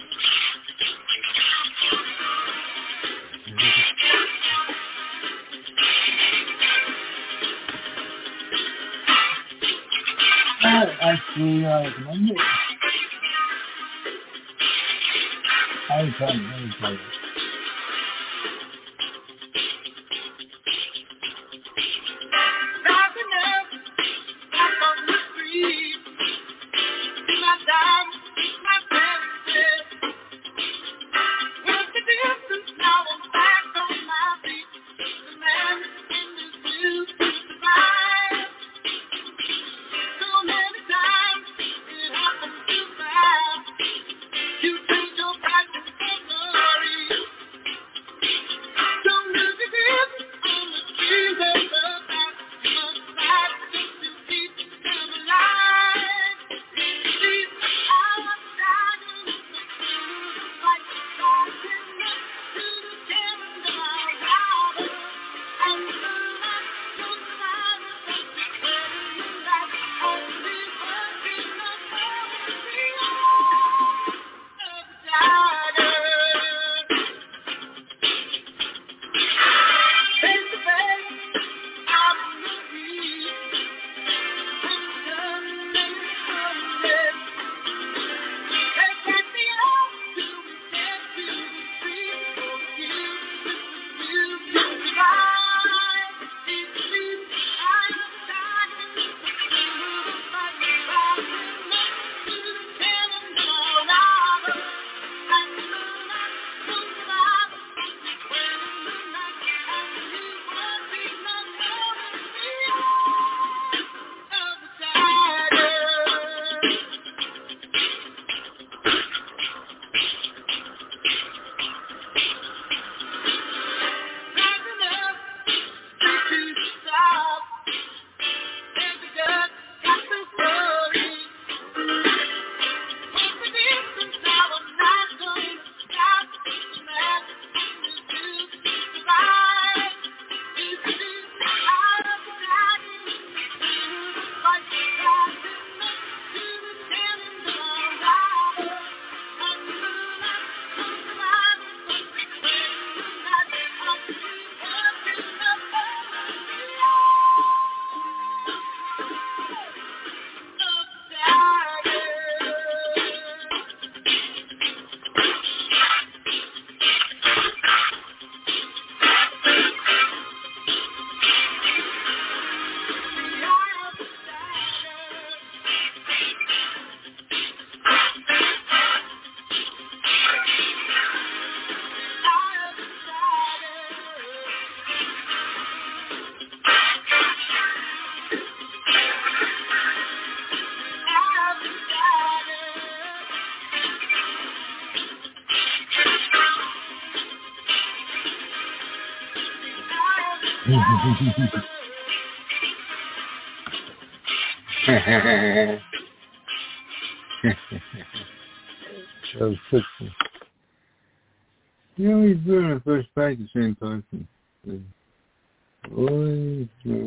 Actually, Monday. I can't very it. You take your back to memory. So quickly. You always do it on first practice, same person. Always,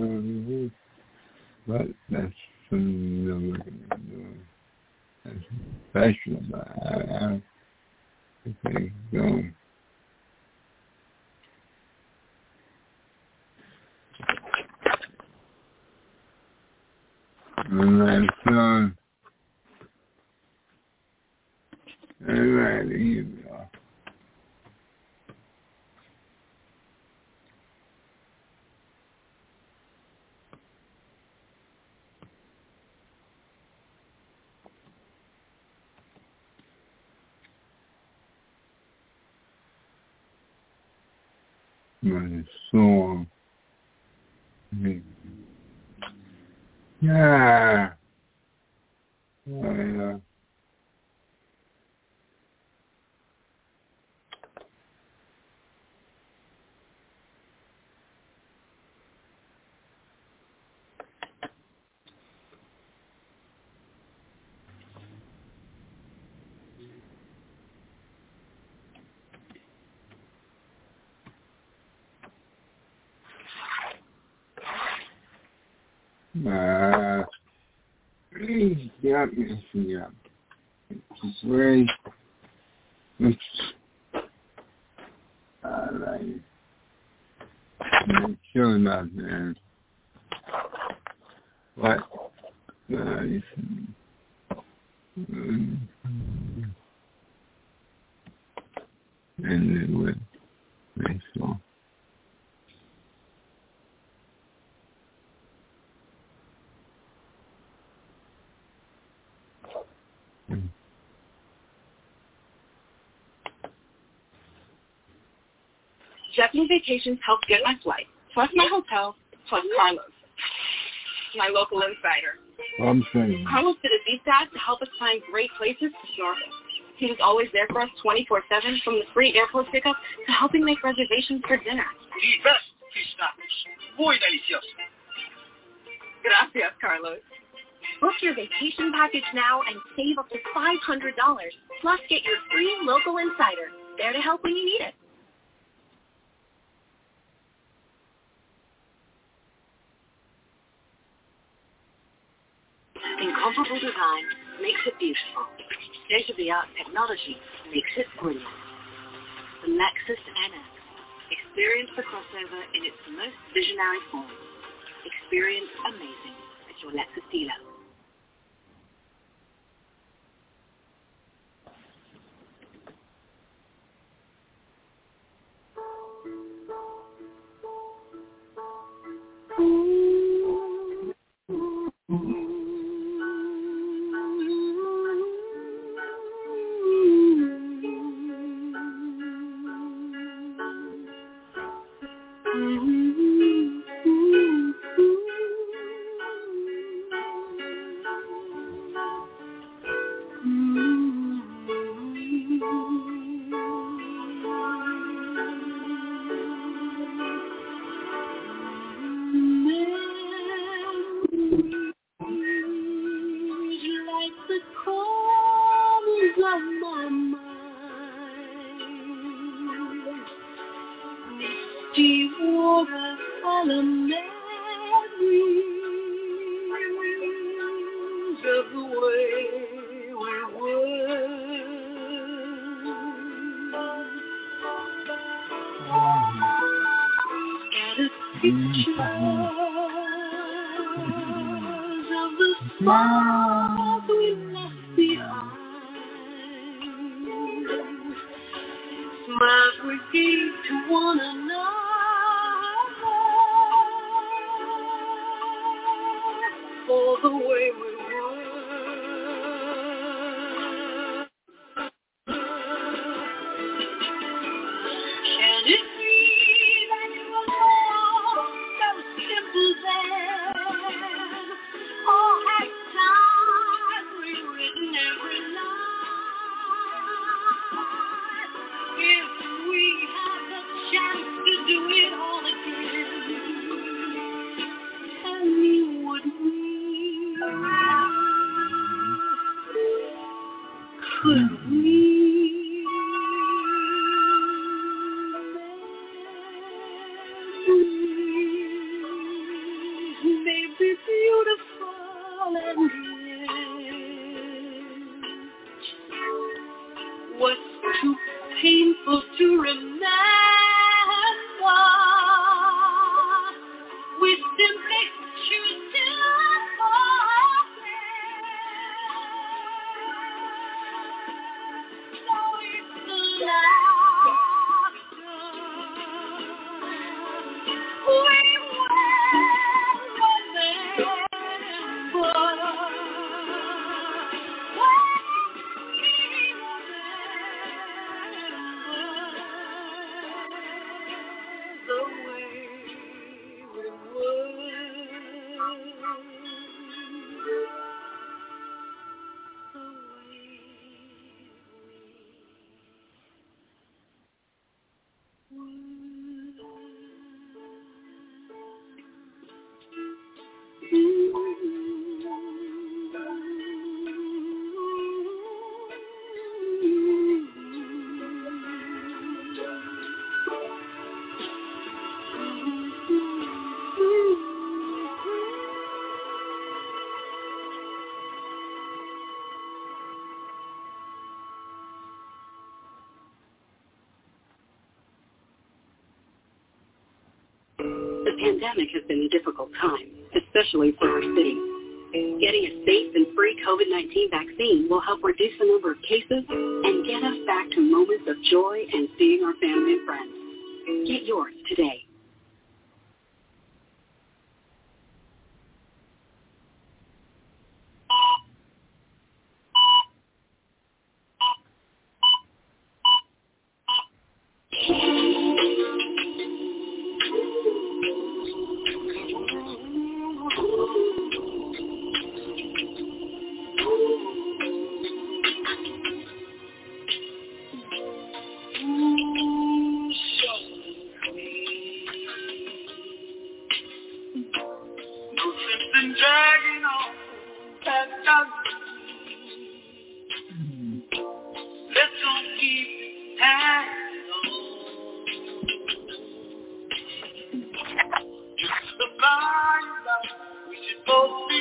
but that's something that's professional, but I think go. Alright, so, alright, here we go. My song. Yeah. Oh, yeah. Yeah. It's very, like, I'm chilling out there. What? And it would make so. Japanese Vacations helped get my flight, plus my hotel, plus Carlos, my local insider. I'm saying. Carlos did a deep dive to help us find great places to snorkel. He was always there for us 24/7, from the free airport pickup to helping make reservations for dinner. The best fish tacos. Muy delicioso. Gracias, Carlos. Book your vacation package now and save up to $500. Plus, get your free local insider, there to help when you need it. Incomparable design makes it beautiful. State-of-the-art technology makes it brilliant. The Lexus NX. Experience the crossover in its most visionary form. Experience amazing at your Lexus dealer. If we had the chance to do it all again, The pandemic has been a difficult time, especially for our city. Getting a safe and free COVID-19 vaccine will help reduce the number of cases and get us back to moments of joy and seeing our family and friends. Get yours today. We should both be